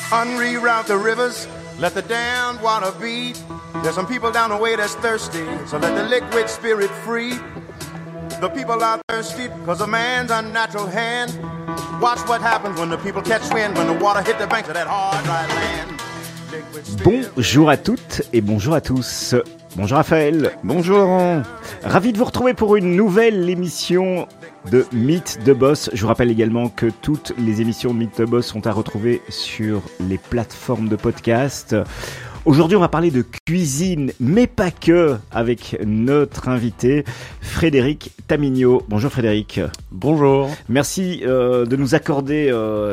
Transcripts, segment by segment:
Unreroute the rivers, let the damned water be. There's some people down the way that's thirsty, so let the liquid spirit free. The people are thirsty because of man's unnatural hand. Watch what happens when the people catch wind, when the water hit the banks of that hard, dry land. Bonjour à toutes et bonjour à tous. Bonjour Raphaël. Bonjour Laurent. Ravi de vous retrouver pour une nouvelle émission de Mythe de Boss. Je vous rappelle également que toutes les émissions de Mythe de Boss sont à retrouver sur les plateformes de podcast. Aujourd'hui, on va parler de cuisine, mais pas que, avec notre invité Frédéric Tamigno. Bonjour Frédéric. Bonjour. Merci de nous accorder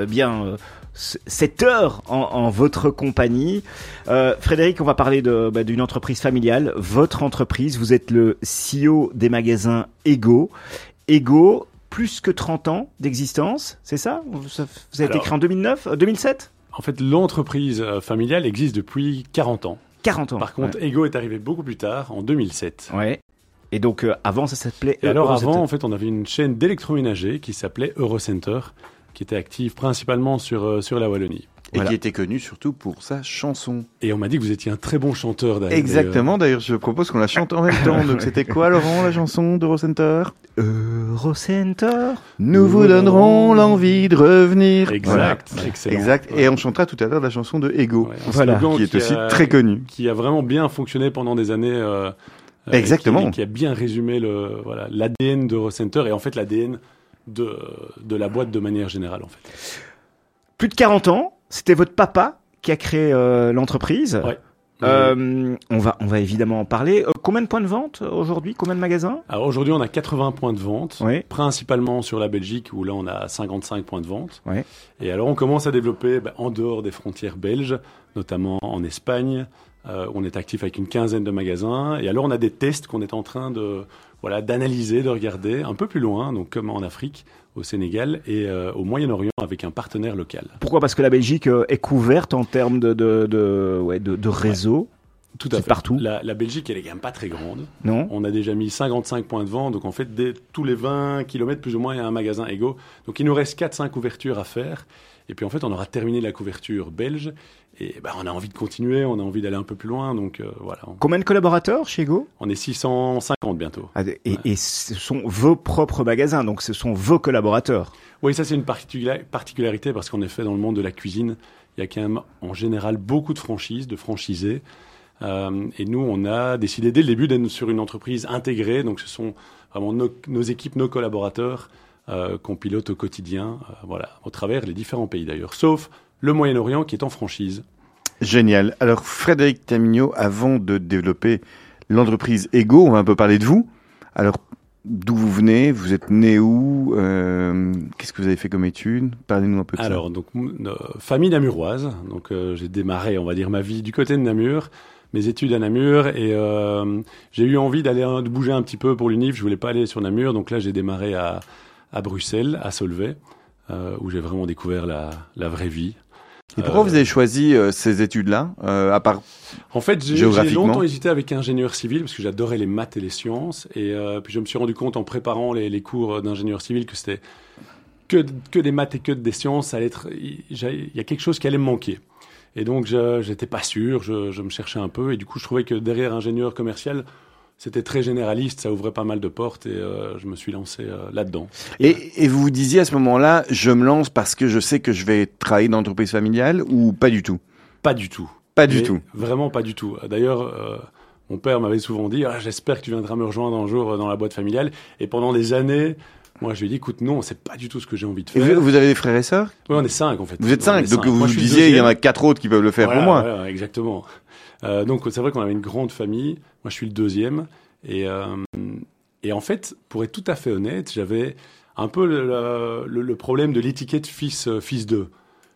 cette heure en votre compagnie. Frédéric, on va parler d'une entreprise familiale, votre entreprise. Vous êtes le CEO des magasins Ego. Ego, plus que 30 ans d'existence, c'est ça? Vous avez été créé en 2007 En fait, l'entreprise familiale existe depuis 40 ans. 40 ans. Par contre, Ego est arrivé beaucoup plus tard, en 2007. Ouais. Et donc, avant, ça s'appelait... Et alors, avant, en fait, on avait une chaîne d'électroménager qui s'appelait Eurocenter, qui était active principalement sur la Wallonie. Et qui était connu surtout pour sa chanson. Et on m'a dit que vous étiez un très bon chanteur. Exactement, d'ailleurs je propose qu'on la chante en même temps. Donc c'était quoi Laurent, la chanson d'Eurocenter? Eurocenter, nous vous donnerons l'envie de revenir. Exact, voilà. Excellent. Exact. Et on chantera tout à l'heure la chanson de Ego, voilà. qui est aussi très connu. Qui a vraiment bien fonctionné pendant des années. Exactement. Qui a bien résumé l'ADN d'Eurocenter et en fait l'ADN de la boîte de manière générale en fait. Plus de 40 ans, c'était votre papa qui a créé l'entreprise. Ouais. On va évidemment en parler. Combien de points de vente aujourd'hui? Combien de magasins? Alors aujourd'hui, on a 80 points de vente, ouais. Principalement sur la Belgique où là on a 55 points de vente. Ouais. Et alors on commence à développer en dehors des frontières belges, notamment en Espagne. On est actif avec une quinzaine de magasins. Et alors on a des tests qu'on est en train d'analyser, de regarder un peu plus loin, donc comme en Afrique, au Sénégal et au Moyen-Orient avec un partenaire local. Pourquoi? Parce que la Belgique est couverte en termes de réseau. Ouais. Tout à fait. Partout. La Belgique, elle est quand même pas très grande. Non. On a déjà mis 55 points de vente. Donc, en fait, tous les 20 km, plus ou moins, il y a un magasin Ego. Donc, il nous reste 4-5 couvertures à faire. Et puis, en fait, on aura terminé la couverture belge. Et on a envie de continuer, on a envie d'aller un peu plus loin. Donc, voilà. Combien de collaborateurs chez Ego? On est 650 bientôt. Et ce sont vos propres magasins, donc ce sont vos collaborateurs. Oui, ça, c'est une particularité parce qu'en effet, dans le monde de la cuisine, il y a quand même, en général, beaucoup de franchises, de franchisés. Et nous, on a décidé dès le début d'être sur une entreprise intégrée. Donc, ce sont vraiment nos équipes, nos collaborateurs qu'on pilote au quotidien, au travers les différents pays d'ailleurs, sauf le Moyen-Orient qui est en franchise. Génial. Alors, Frédéric Tamigno, avant de développer l'entreprise Ego, on va un peu parler de vous. Alors, d'où vous venez? Vous êtes né où? Qu'est-ce que vous avez fait comme études? Parlez-nous un peu de ça. Alors, donc, famille namuroise. Donc, j'ai démarré, on va dire, ma vie du côté de Namur. Mes études à Namur et j'ai eu envie de bouger un petit peu pour l'UNIF. Je voulais pas aller sur Namur, donc là j'ai démarré à Bruxelles, à Solvay, où j'ai vraiment découvert la vraie vie. Et pourquoi vous avez choisi ces études-là, à part en fait, j'ai longtemps hésité avec ingénieur civil parce que j'adorais les maths et les sciences et puis je me suis rendu compte en préparant les cours d'ingénieur civil que c'était que des maths et que des sciences. Il y a quelque chose qui allait me manquer. Et donc, j'étais pas sûr, je me cherchais un peu. Et du coup, je trouvais que derrière ingénieur commercial, c'était très généraliste, ça ouvrait pas mal de portes. Et je me suis lancé là-dedans. Et vous vous disiez à ce moment-là, je me lance parce que je sais que je vais travailler dans l'entreprise familiale ou pas du tout? Pas du tout. Pas du tout. Vraiment pas du tout. D'ailleurs, mon père m'avait souvent dit « J'espère que tu viendras me rejoindre un jour dans la boîte familiale. » Et pendant des années... Moi, je lui ai dit, écoute, non, c'est pas du tout ce que j'ai envie de faire. Et vous avez des frères et sœurs? Oui, on est 5, en fait. Vous êtes 5, donc vous moi, disiez, il y en a 4 autres qui peuvent le faire pour moi. Voilà, exactement. Donc, c'est vrai qu'on avait une grande famille. Moi, je suis le deuxième. Et en fait, pour être tout à fait honnête, j'avais un peu le problème de l'étiquette fils 2.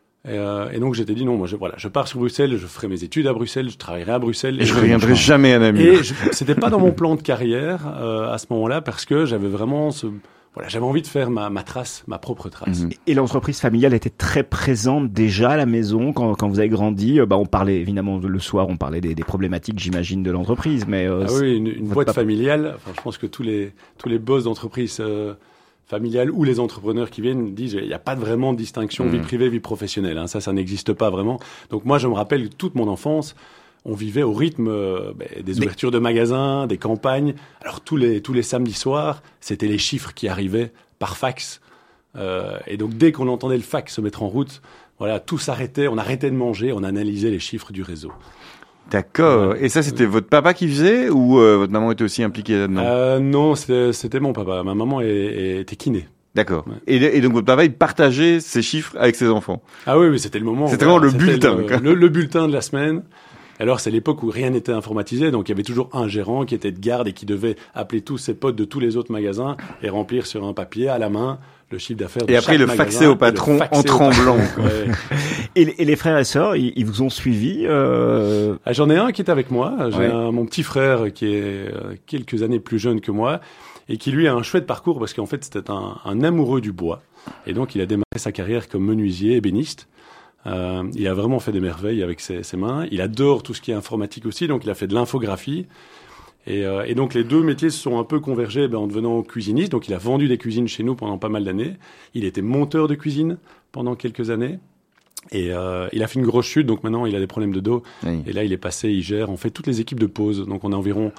Et donc, j'étais dit, non, moi, je pars sur Bruxelles, je ferai mes études à Bruxelles, je travaillerai à Bruxelles. Et je reviendrai jamais à Namur. Et c'était pas dans mon plan de carrière à ce moment-là, parce que j'avais vraiment j'avais envie de faire ma propre trace. Et l'entreprise familiale était très présente déjà à la maison quand vous avez grandi. On parlait évidemment le soir, on parlait des problématiques, j'imagine, de l'entreprise. Mais oui, une boîte familiale. Enfin, je pense que tous les boss d'entreprise familiale ou les entrepreneurs qui viennent disent il n'y a pas vraiment de distinction vie privée, vie professionnelle. Hein, ça n'existe pas vraiment. Donc moi, je me rappelle toute mon enfance, on vivait au rythme des ouvertures de magasins, des campagnes. Alors tous les samedis soirs, c'était les chiffres qui arrivaient par fax. Et donc dès qu'on entendait le fax se mettre en route, voilà, tout s'arrêtait, on arrêtait de manger, on analysait les chiffres du réseau. D'accord. Et ça, c'était votre papa qui faisait ou votre maman était aussi impliquée là-dedans? Non, c'était mon papa. Ma maman était kiné. D'accord. Ouais. Et donc votre papa, il partageait ses chiffres avec ses enfants? Ah oui, c'était le moment. C'était vraiment le bulletin. Le bulletin de la semaine. Alors, c'est l'époque où rien n'était informatisé, donc il y avait toujours un gérant qui était de garde et qui devait appeler tous ses potes de tous les autres magasins et remplir sur un papier à la main le chiffre d'affaires de chaque magasin. Et après, le faxer au patron en tremblant. Ouais. Et les frères et sœurs, ils vous ont suivi J'en ai un qui est avec moi. J'ai mon petit frère qui est quelques années plus jeune que moi et qui, lui, a un chouette parcours parce qu'en fait, c'était un amoureux du bois. Et donc, il a démarré sa carrière comme menuisier, ébéniste. Il a vraiment fait des merveilles avec ses mains. Il adore tout ce qui est informatique aussi, donc il a fait de l'infographie. Et donc les deux métiers se sont un peu convergés en devenant cuisiniste. Donc il a vendu des cuisines chez nous pendant pas mal d'années. Il était monteur de cuisine pendant quelques années. Et il a fait une grosse chute, donc maintenant il a des problèmes de dos. Oui. Et là il gère en fait toutes les équipes de pause. Donc on a environ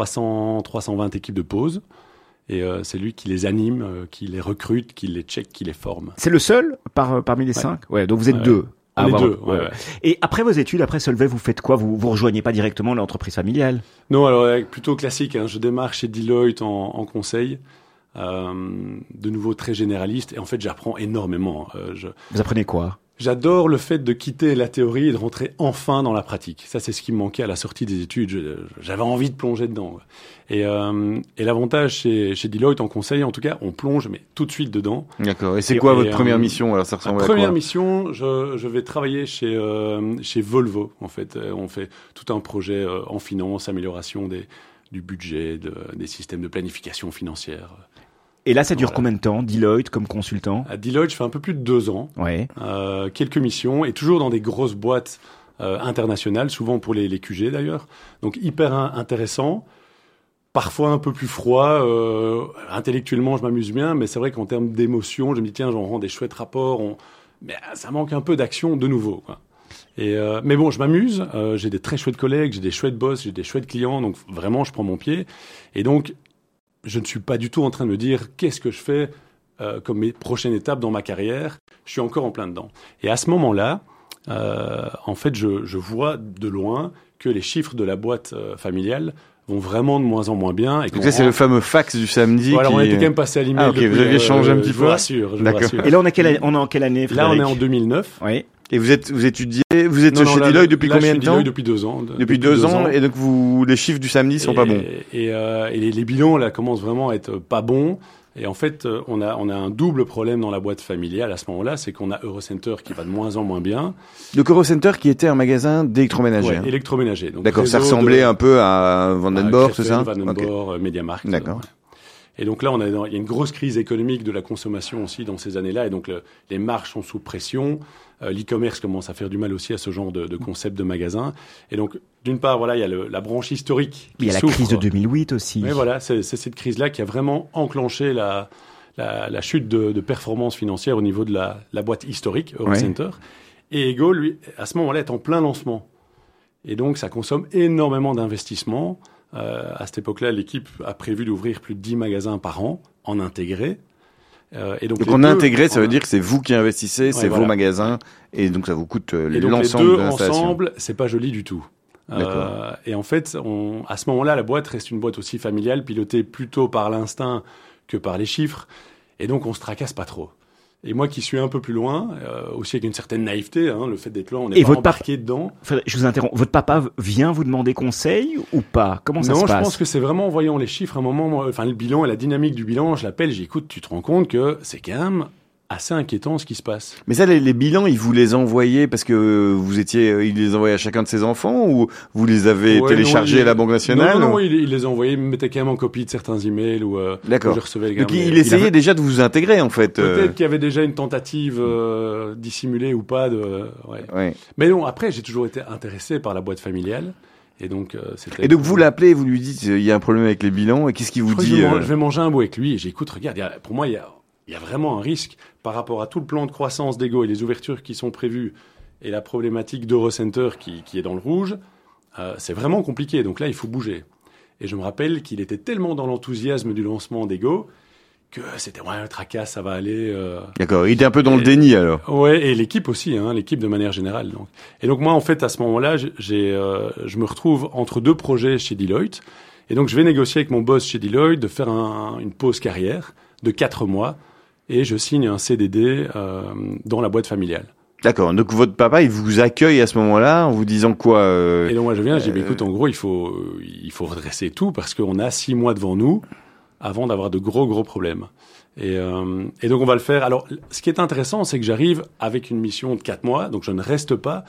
320 équipes de pause. Et c'est lui qui les anime, qui les recrute, qui les check, qui les forme. C'est le seul parmi les 5 ? Ouais, donc vous êtes deux. Les deux, ouais. Et après vos études, après Solvay, vous faites quoi ? Vous rejoignez pas directement l'entreprise familiale ? Non, alors plutôt classique. Hein. Je démarre chez Deloitte en conseil, de nouveau très généraliste. Et en fait, j'apprends énormément. Vous apprenez quoi ? J'adore le fait de quitter la théorie et de rentrer enfin dans la pratique. Ça, c'est ce qui me manquait à la sortie des études. J'avais envie de plonger dedans. Et l'avantage chez Deloitte en conseil, en tout cas, on plonge mais tout de suite dedans. D'accord. Et c'est quoi votre première mission ? Alors ça ressemble à quoi ? Première mission, je vais travailler chez Volvo. En fait, on fait tout un projet en finance, amélioration du budget, des systèmes de planification financière. Et là, ça dure combien de temps, Deloitte, comme consultant ? À Deloitte, je fais un peu plus de 2 ans. Ouais. Quelques missions, et toujours dans des grosses boîtes internationales, souvent pour les QG d'ailleurs. Donc hyper intéressant, parfois un peu plus froid. Intellectuellement, je m'amuse bien, mais c'est vrai qu'en termes d'émotion, je me dis, tiens, j'en rends des chouettes rapports. Mais ça manque un peu d'action de nouveau, quoi. Mais bon, je m'amuse. J'ai des très chouettes collègues, j'ai des chouettes boss, j'ai des chouettes clients. Donc vraiment, je prends mon pied. Et donc, je ne suis pas du tout en train de me dire qu'est-ce que je fais comme mes prochaines étapes dans ma carrière. Je suis encore en plein dedans. Et à ce moment-là, en fait, je vois de loin que les chiffres de la boîte familiale vont vraiment de moins en moins bien. Et donc ça, c'est le fameux fax du samedi. Voilà, on était quand même passé à l'email. Ah, ok, vous aviez changé un petit peu. Je vous rassure. Et là, on est en quelle année, Frédéric ? Là, on est en 2009. Oui. Et vous êtes chez Deloitte depuis combien de temps ? Deloitte depuis 2 ans. Depuis 2 ans. Et donc les chiffres du samedi sont pas bons. Et les bilans là commencent vraiment à être pas bons. Et en fait, on a un double problème dans la boîte familiale à ce moment-là, c'est qu'on a Eurocenter qui va de moins en moins bien. Donc Eurocenter qui était un magasin d'électroménager. Ouais, électroménager. Donc d'accord, ça ressemblait un peu à Vandenborg, c'est ça ? Vandenborg, MediaMarkt. D'accord. Ouais. Et donc là, il y a une grosse crise économique de la consommation aussi dans ces années-là. Et donc les marges sont sous pression. L'e-commerce commence à faire du mal aussi à ce genre de concept de magasin. Et donc, d'une part, voilà, il y a la branche historique qui souffre. Il y a la crise de 2008 aussi. Mais voilà, c'est cette crise-là qui a vraiment enclenché la chute de performance financière au niveau de la boîte historique, Eurocenter. Ouais. Et Ego, lui, à ce moment-là, est en plein lancement. Et donc, ça consomme énormément d'investissements. À cette époque-là, l'équipe a prévu d'ouvrir plus de 10 magasins par an en intégré. Et donc en intégré, ça veut dire que c'est vous qui investissez, c'est vos magasins, et donc ça vous coûte l'ensemble de l'installation. Et donc les deux ensemble, c'est pas joli du tout. Et en fait, à ce moment-là, la boîte reste une boîte aussi familiale, pilotée plutôt par l'instinct que par les chiffres, et donc on se tracasse pas trop. Et moi qui suis un peu plus loin, aussi avec une certaine naïveté, le fait d'être là, on n'est pas embarqué dedans. Je vous interromps. Votre papa vient vous demander conseil ou pas ? Comment ça se passe ? Non, je pense que c'est vraiment en voyant les chiffres, à un moment, le bilan et la dynamique du bilan, je l'appelle, j'écoute, tu te rends compte que c'est quand même assez inquiétant ce qui se passe. Mais ça, les bilans, ils vous les envoyaient parce que il les envoyait à chacun de ses enfants ou vous les avez téléchargés à la Banque nationale? Non, il les envoyait, il me mettait quand même en copie de certains emails ou d'accord. Je recevais les gars. Donc il essayait déjà de vous intégrer en fait. Peut-être qu'il y avait déjà une tentative dissimulée ou pas ouais. Mais non, après j'ai toujours été intéressé par la boîte familiale. Et donc vous l'appelez, vous lui dites il y a un problème avec les bilans et qu'est-ce qu'il vous dit Je vais manger un bout avec lui et j'écoute, regarde, pour moi il y a vraiment un risque par rapport à tout le plan de croissance d'Ego et les ouvertures qui sont prévues et la problématique d'Eurocenter qui est dans le rouge. C'est vraiment compliqué. Donc là, il faut bouger. Et je me rappelle qu'il était tellement dans l'enthousiasme du lancement d'Ego que c'était tracas, ça va aller. D'accord, il était un peu dans le déni alors. Ouais, et l'équipe aussi, l'équipe de manière générale. Donc. Et donc moi, en fait, à ce moment-là, je me retrouve entre 2 projets chez Deloitte. Et donc je vais négocier avec mon boss chez Deloitte de faire une pause carrière de 4 mois. Et je signe un CDD dans la boîte familiale. D'accord, donc votre papa, il vous accueille à ce moment-là en vous disant quoi Et donc moi je viens, je dis écoute, en gros, il faut redresser tout parce qu'on a 6 mois devant nous avant d'avoir de gros problèmes. Et donc on va le faire. Alors ce qui est intéressant, c'est que j'arrive avec une mission de 4 mois, donc je ne reste pas.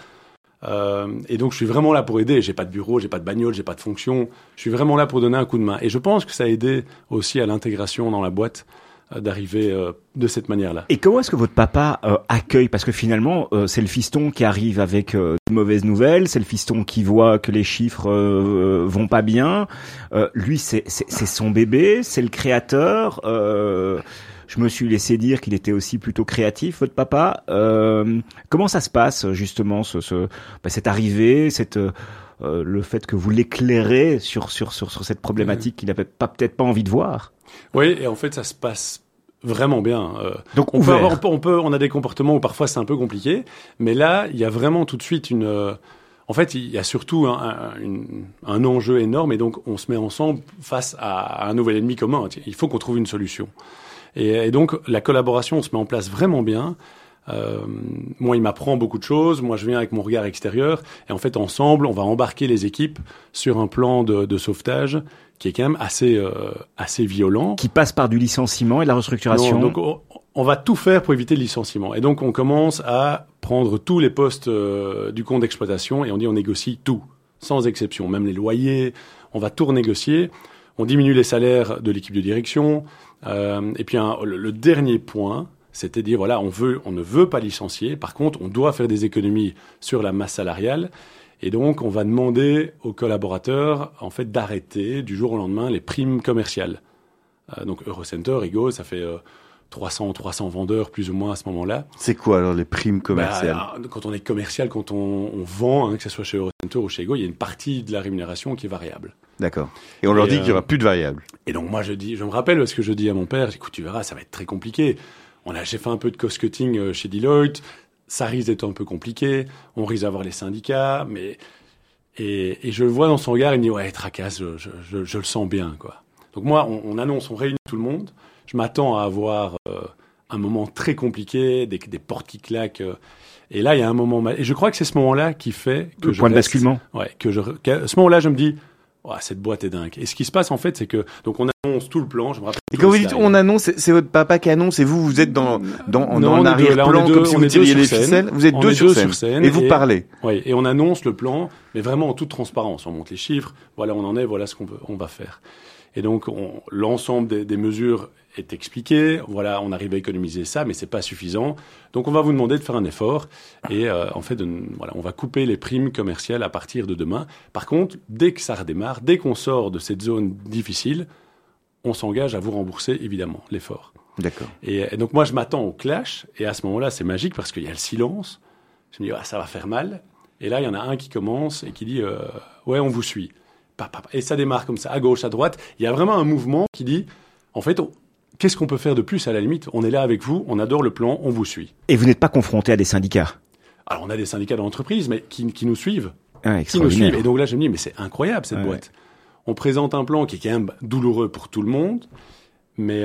Et donc je suis vraiment là pour aider. J'ai pas de bureau, j'ai pas de bagnole, j'ai pas de fonction. Je suis vraiment là pour donner un coup de main. Et je pense que ça a aidé aussi à l'intégration dans la boîte d'arriver de cette manière-là. Et comment est-ce que votre papa accueille? Parce que finalement, c'est le fiston qui arrive avec de mauvaises nouvelles, c'est le fiston qui voit que les chiffres vont pas bien. Lui, c'est son bébé, c'est le créateur. Je me suis laissé dire qu'il était aussi plutôt créatif, votre papa. Comment ça se passe justement cette arrivée, le fait que vous l'éclairez sur cette problématique qu'il n'avait peut-être pas envie de voir? Oui, et en fait, ça se passe vraiment bien. Donc on a des comportements où parfois c'est un peu compliqué, mais là, il y a vraiment tout de suite en fait, il y a surtout un enjeu énorme, et donc on se met ensemble face à un nouvel ennemi commun. Il faut qu'on trouve une solution. Et donc la collaboration se met en place vraiment bien. Moi, il m'apprend beaucoup de choses. Moi, je viens avec mon regard extérieur. Et en fait, ensemble, on va embarquer les équipes sur un plan de sauvetage qui est quand même assez violent. Qui passe par du licenciement et de la restructuration. Non, donc, on va tout faire pour éviter le licenciement. Et donc, on commence à prendre tous les postes du compte d'exploitation et on négocie tout, sans exception. Même les loyers, on va tout renégocier. On diminue les salaires de l'équipe de direction. Et puis, le dernier point, c'était dire, voilà, on ne veut pas licencier. Par contre, on doit faire des économies sur la masse salariale. Et donc, on va demander aux collaborateurs, en fait, d'arrêter du jour au lendemain les primes commerciales. Donc, Eurocenter, Ego, ça fait 300 vendeurs, plus ou moins, à ce moment-là. C'est quoi, alors, les primes commerciales? Quand on est commercial, quand on vend, que ce soit chez Eurocenter ou chez Ego, il y a une partie de la rémunération qui est variable. D'accord. Et on leur dit qu'il n'y aura plus de variable. Et donc, moi, je me rappelle parce que je dis à mon père, écoute, tu verras, ça va être très compliqué. J'ai fait un peu de cost-cutting chez Deloitte. Ça risque d'être un peu compliqué. On risque d'avoir les syndicats, mais et je le vois dans son regard. Il me dit ouais, tracasse, je le sens bien, quoi. Donc moi, on annonce, on réunit tout le monde. Je m'attends à avoir un moment très compliqué, des portes qui claquent. Et là, il y a un moment. Et je crois que c'est ce moment-là qui fait que le point de basculement. Ouais, à ce moment-là, je me dis. Oh, cette boîte est dingue. Et ce qui se passe, en fait, c'est que, donc, on annonce tout le plan, je me rappelle. Et quand vous dites on annonce, c'est votre papa qui annonce et vous êtes dans l'arrière-plan comme si vous tiriez les ficelles. Vous êtes deux sur scène. Et vous parlez. Oui. Et on annonce le plan, mais vraiment en toute transparence. On monte les chiffres. Voilà où on en est, voilà ce on va faire. Et donc, l'ensemble des mesures est expliqué. Voilà, on arrive à économiser ça, mais c'est pas suffisant. Donc, on va vous demander de faire un effort. Et en fait, on va couper les primes commerciales à partir de demain. Par contre, dès que ça redémarre, dès qu'on sort de cette zone difficile, on s'engage à vous rembourser, évidemment, l'effort. D'accord. Et donc, moi, je m'attends au clash. Et à ce moment-là, c'est magique parce qu'il y a le silence. Je me dis, ça va faire mal. Et là, il y en a un qui commence et qui dit, ouais, on vous suit. Et ça démarre comme ça, à gauche, à droite. Il y a vraiment un mouvement qui dit, en fait, qu'est-ce qu'on peut faire de plus à la limite? On est là avec vous, on adore le plan, on vous suit. Et vous n'êtes pas confronté à des syndicats? Alors, on a des syndicats dans l'entreprise, mais qui nous suivent. Ah, extraordinaire. Et donc là, je me dis, mais c'est incroyable, cette boîte. On présente un plan qui est quand même douloureux pour tout le monde, mais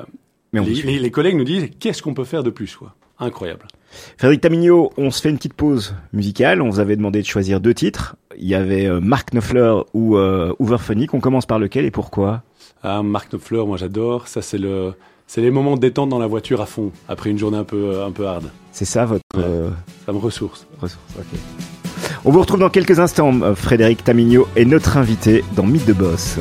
les collègues nous disent, qu'est-ce qu'on peut faire de plus, quoi? Incroyable. Frédéric Tamigno, on se fait une petite pause musicale. On vous avait demandé de choisir 2 titres. Il y avait Mark Knopfler ou Hooverphonic. On commence par lequel et pourquoi? Mark Knopfler, moi j'adore. Ça, c'est les moments de détente dans la voiture à fond, après une journée un peu hard. C'est ça votre... Ça me ressource. Ok. On vous retrouve dans quelques instants. Frédéric Tamigno est notre invité dans Mythe de Boss.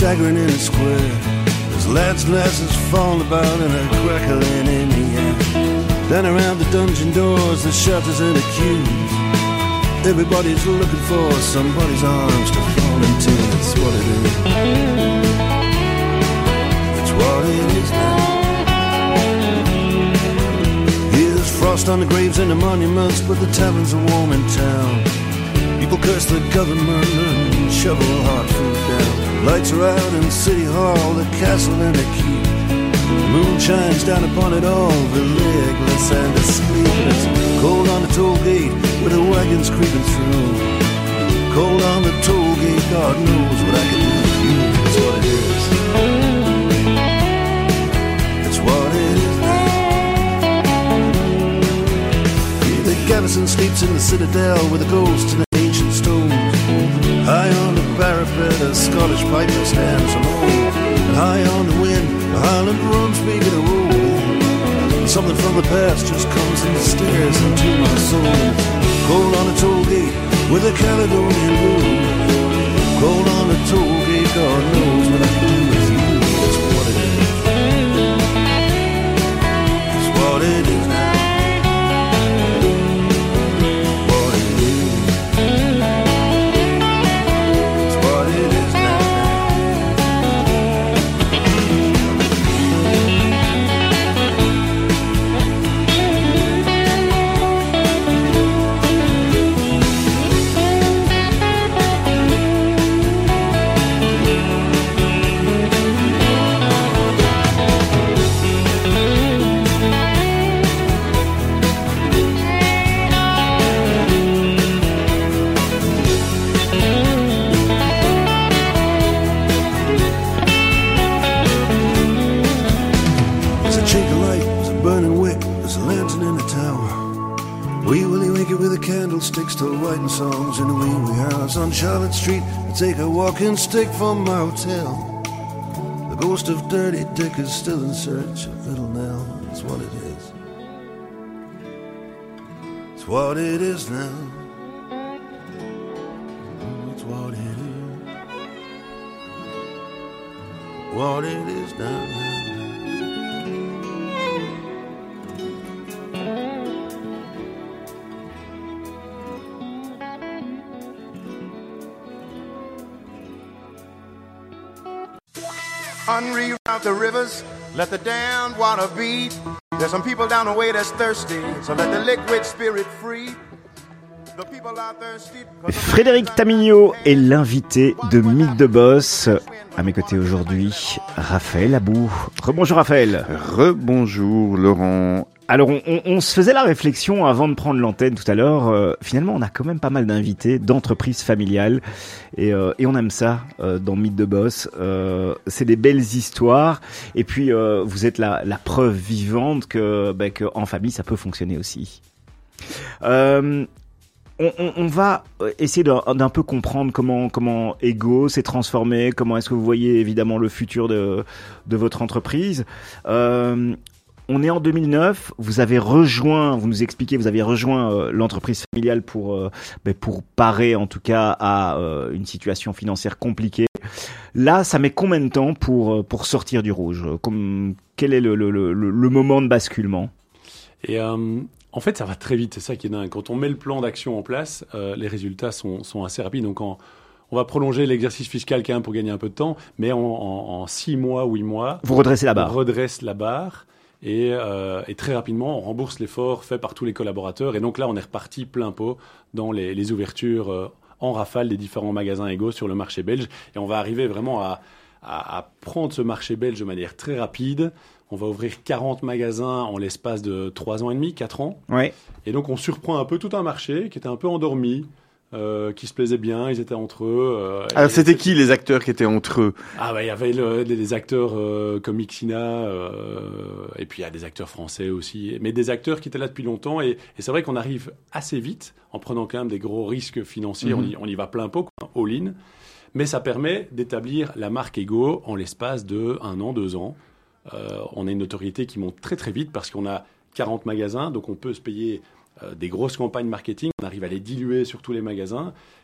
staggering in a square. There's lads and lasses falling about and a crackling in the air. Down around the dungeon doors, the shelters and the queues. Everybody's looking for somebody's arms to fall into. That's what it is. That's what it is now. Here's frost on the graves and the monuments, but the taverns are warm in town. People curse the government and shovel hard food down. Lights are out in City Hall, the castle and the keep. The moon shines down upon it all, the legless and the sleepless. Cold on the toll gate with the wagons creeping through. Cold on the toll gate, God knows what I can do for you. That's what it is. That's what it is now. Yeah, the garrison sleeps in the citadel with a ghost in the ancient stones. High on the parapet, a Scottish piper stands alone. And high on the wind, the Highland drums begin to roll. Something from the past just comes and stares into my soul. Cold on a toll gate with a Caledonian blue. Cold on a toll gate, God knows what I can do with you. That's what it is. That's what it is now. What it is. That's what it is now. Candlesticks still writing songs in a wee house on Charlotte Street. I take a walking stick from my hotel. The ghost of Dirty Dick is still in search of Little Nell. That's what it is. It's what it is now. It's what it is. What it is now. Unreroute the rivers, let the damned water beat. There's some people down the way that's thirsty, so let the liquid spirit free. The people are thirsty. Frédéric Tamigno est l'invité de Mythe de Boss. À mes côtés aujourd'hui, Raphaël Abou. Rebonjour Raphaël. Rebonjour Laurent. Alors on se faisait la réflexion avant de prendre l'antenne tout à l'heure. Finalement, on a quand même pas mal d'invités d'entreprises familiales et on aime ça dans Mythe de Boss. C'est des belles histoires et puis vous êtes la preuve vivante que en famille ça peut fonctionner aussi. On va essayer d'un peu comprendre comment Ego s'est transformé, comment est-ce que vous voyez évidemment le futur de votre entreprise. On est en 2009, vous avez rejoint l'entreprise familiale pour parer en tout cas à une situation financière compliquée. Là, ça met combien de temps pour sortir du rouge ? Quel est le moment de basculement ? Et en fait, ça va très vite, c'est ça qui est dingue. Quand on met le plan d'action en place, les résultats sont assez rapides. Donc on va prolonger l'exercice fiscal quand même pour gagner un peu de temps, mais en 6 mois, 8 mois... Vous redressez la barre. On redresse la barre. Et très rapidement, on rembourse l'effort fait par tous les collaborateurs. Et donc là, on est reparti plein pot dans les ouvertures en rafale des différents magasins Ego sur le marché belge. Et on va arriver vraiment à prendre ce marché belge de manière très rapide. On va ouvrir 40 magasins en l'espace de 3 ans et demi, 4 ans. Ouais. Et donc, on surprend un peu tout un marché qui était un peu endormi. Qui se plaisaient bien, ils étaient entre eux. Alors c'était qui les acteurs qui étaient entre eux ? Il y avait des acteurs comme Ixina, et puis il y a des acteurs français aussi, mais des acteurs qui étaient là depuis longtemps. Et c'est vrai qu'on arrive assez vite en prenant quand même des gros risques financiers. On y va plein pot, all-in. Mais ça permet d'établir la marque Ego en l'espace de 1 an, 2 ans. On a une notoriété qui monte très très vite parce qu'on a 40 magasins, donc on peut se payer des grosses campagnes marketing, on arrive à les diluer sur tous les magasins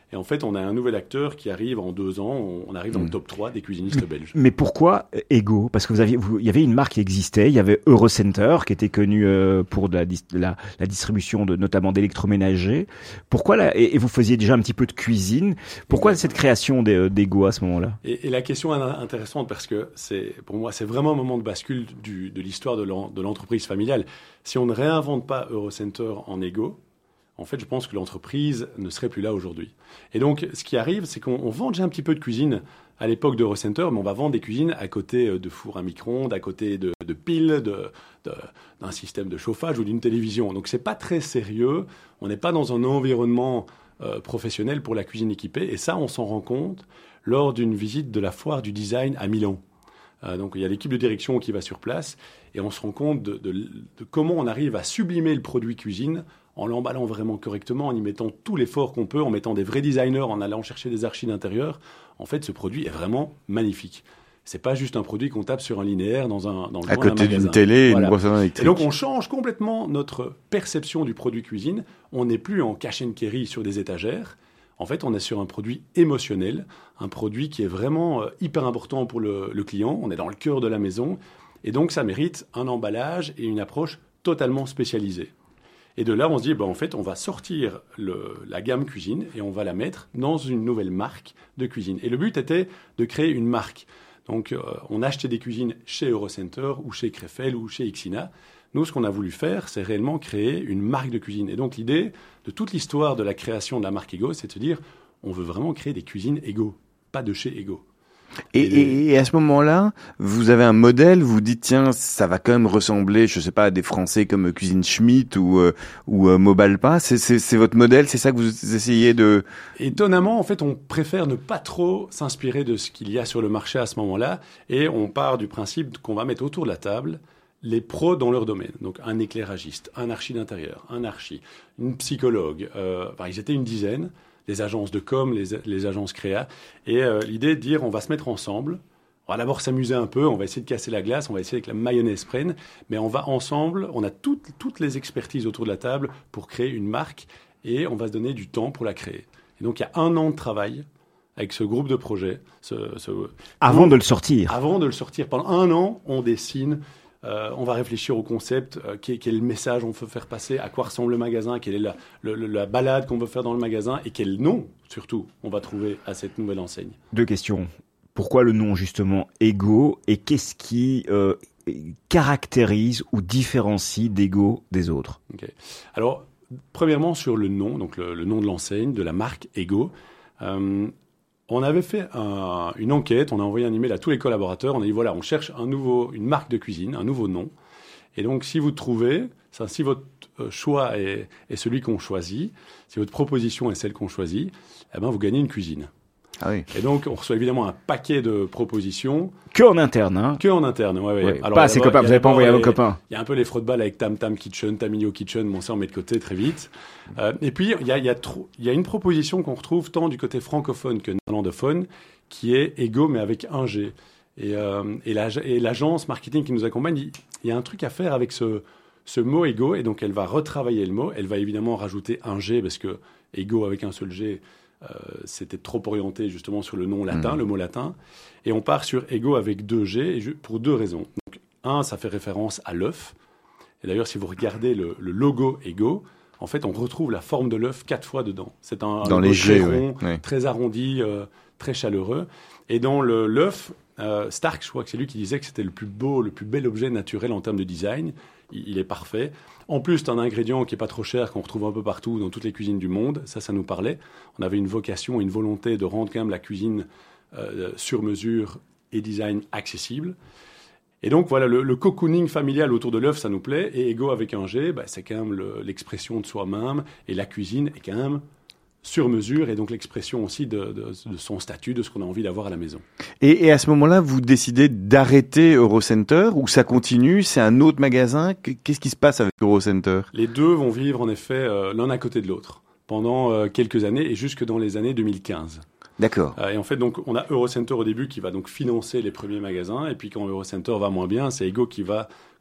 Et en fait, on a un nouvel acteur qui arrive en 2 ans. On arrive dans le top 3 des cuisinistes belges. Mais pourquoi Ego? Parce que il y avait une marque qui existait. Il y avait Eurocenter qui était connu pour la distribution notamment d'électroménagers. Pourquoi et vous faisiez déjà un petit peu de cuisine. Pourquoi cette création d'Ego à ce moment-là? Et la question est intéressante parce que pour moi, c'est vraiment un moment de bascule de l'histoire de l'entreprise familiale. Si on ne réinvente pas Eurocenter en Ego, en fait, je pense que l'entreprise ne serait plus là aujourd'hui. Et donc, ce qui arrive, c'est qu'on vend déjà un petit peu de cuisine à l'époque d'Eurocenter, mais on va vendre des cuisines à côté de fours à micro-ondes, à côté de piles, d'un système de chauffage ou d'une télévision. Donc, c'est pas très sérieux. On n'est pas dans un environnement professionnel pour la cuisine équipée. Et ça, on s'en rend compte lors d'une visite de la foire du design à Milan. Donc, il y a l'équipe de direction qui va sur place et on se rend compte de comment on arrive à sublimer le produit cuisine en l'emballant vraiment correctement, en y mettant tout l'effort qu'on peut, en mettant des vrais designers, en allant chercher des archives d'intérieur. En fait, ce produit est vraiment magnifique. C'est pas juste un produit qu'on tape sur un linéaire dans le coin d'un magasin. À côté d'une télé et une brosse à dents électrique. Et donc, on change complètement notre perception du produit cuisine. On n'est plus en cash and carry sur des étagères. En fait, on est sur un produit émotionnel, un produit qui est vraiment hyper important pour le client. On est dans le cœur de la maison. Et donc, ça mérite un emballage et une approche totalement spécialisée. Et de là, on se dit, en fait, on va sortir la gamme cuisine et on va la mettre dans une nouvelle marque de cuisine. Et le but était de créer une marque. Donc, on achetait des cuisines chez Eurocenter ou chez Krefel ou chez Ixina. Nous, ce qu'on a voulu faire, c'est réellement créer une marque de cuisine. Et donc, l'idée de toute l'histoire de la création de la marque Ego, c'est de se dire, on veut vraiment créer des cuisines Ego, pas de chez Ego. Et à ce moment-là, vous avez un modèle, vous dites tiens, ça va quand même ressembler, je sais pas, à des Français comme Cuisine Schmitt ou Mobalpa. C'est votre modèle, c'est ça que vous essayez de... Étonnamment, en fait, on préfère ne pas trop s'inspirer de ce qu'il y a sur le marché à ce moment-là, et on part du principe qu'on va mettre autour de la table les pros dans leur domaine. Donc un éclairagiste, un archi d'intérieur, un archi, une psychologue. Ils étaient une dizaine. Les agences de com, les agences créa. Et l'idée est de dire, on va se mettre ensemble, on va d'abord s'amuser un peu, on va essayer de casser la glace, on va essayer que la mayonnaise prenne, mais on va ensemble, on a toutes les expertises autour de la table pour créer une marque et on va se donner du temps pour la créer. Et donc, il y a 1 an de travail avec ce groupe de projet. Avant de le sortir. Avant de le sortir. Pendant 1 an, on dessine. On va réfléchir au concept, quel est le message on veut faire passer, à quoi ressemble le magasin, quelle est la balade qu'on veut faire dans le magasin et quel nom, surtout, on va trouver à cette nouvelle enseigne. 2 questions. Pourquoi le nom, justement, Ego, et qu'est-ce qui caractérise ou différencie d'Ego des autres? Okay. Alors, premièrement, sur le nom, donc le nom de l'enseigne, de la marque Ego, on avait fait une enquête, on a envoyé un email à tous les collaborateurs, on a dit voilà, on cherche une marque de cuisine, un nouveau nom. Et donc, si vous trouvez, si votre choix est celui qu'on choisit, si votre proposition est celle qu'on choisit, vous gagnez une cuisine. Ah oui. Et donc, on reçoit évidemment un paquet de propositions. Que en interne, hein. Que en interne, ouais. Alors, pas à ses copains, vous n'avez pas envoyé à vos copains. Il y a un peu les fraude-balles avec Tam Tam Kitchen, Tamino Kitchen, ça on met de côté très vite. Et puis, il y a une proposition qu'on retrouve tant du côté francophone que néerlandophone, qui est Ego, mais avec un G. Et l'agence marketing qui nous accompagne, il y a un truc à faire avec ce mot Ego, et donc elle va retravailler le mot. Elle va évidemment rajouter un G, parce que Ego avec un seul G, c'était trop orienté justement sur le nom latin, le mot latin. Et on part sur Ego avec 2 G, pour 2 raisons. Donc, 1, ça fait référence à l'œuf. Et d'ailleurs, si vous regardez le logo Ego, en fait, on retrouve la forme de l'œuf 4 fois dedans. C'est un logo très rond, très arrondi, très chaleureux. Et dans l'œuf, Stark, je crois que c'est lui qui disait que c'était le plus beau, le plus bel objet naturel en termes de design. Il est parfait. En plus, c'est un ingrédient qui n'est pas trop cher, qu'on retrouve un peu partout dans toutes les cuisines du monde. Ça nous parlait. On avait une vocation, une volonté de rendre quand même la cuisine sur mesure et design accessible. Et donc, voilà, le cocooning familial autour de l'œuf, ça nous plaît. Et Ego avec un G, c'est quand même l'expression de soi-même. Et la cuisine est quand même sur mesure, et donc l'expression aussi de son statut, de ce qu'on a envie d'avoir à la maison. Et à ce moment-là, vous décidez d'arrêter Eurocenter, ou ça continue, c'est un autre magasin? Qu'est-ce qui se passe avec Eurocenter? Les deux vont vivre en effet l'un à côté de l'autre pendant quelques années, et jusque dans les années 2015. D'accord. Et en fait, donc, on a Eurocenter au début qui va donc financer les premiers magasins, et puis quand Eurocenter va moins bien, c'est Ego qui va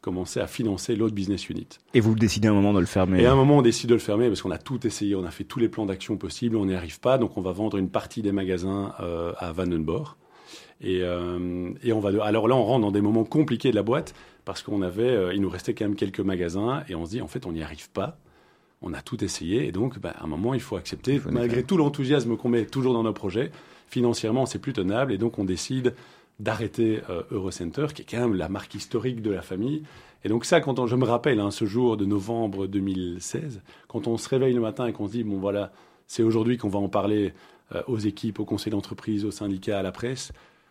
commencer à financer l'autre business unit. Et vous décidez à un moment de le fermer? Et à un moment, on décide de le fermer parce qu'on a tout essayé, on a fait tous les plans d'action possibles, on n'y arrive pas, donc on va vendre une partie des magasins à Vandenborg. Et on va alors là, on rentre dans des moments compliqués de la boîte parce il nous restait quand même quelques magasins et on se dit, en fait, on n'y arrive pas. On a tout essayé et donc, à un moment, il faut accepter, malgré tout l'enthousiasme qu'on met toujours dans nos projets, financièrement, c'est plus tenable et donc on décide d'arrêter Eurocenter, qui est quand même la marque historique de la famille. Et donc ça, je me rappelle, ce jour de novembre 2016, quand on se réveille le matin et qu'on se dit, bon voilà, c'est aujourd'hui qu'on va en parler aux équipes, au conseil d'entreprise, aux syndicats, à la presse.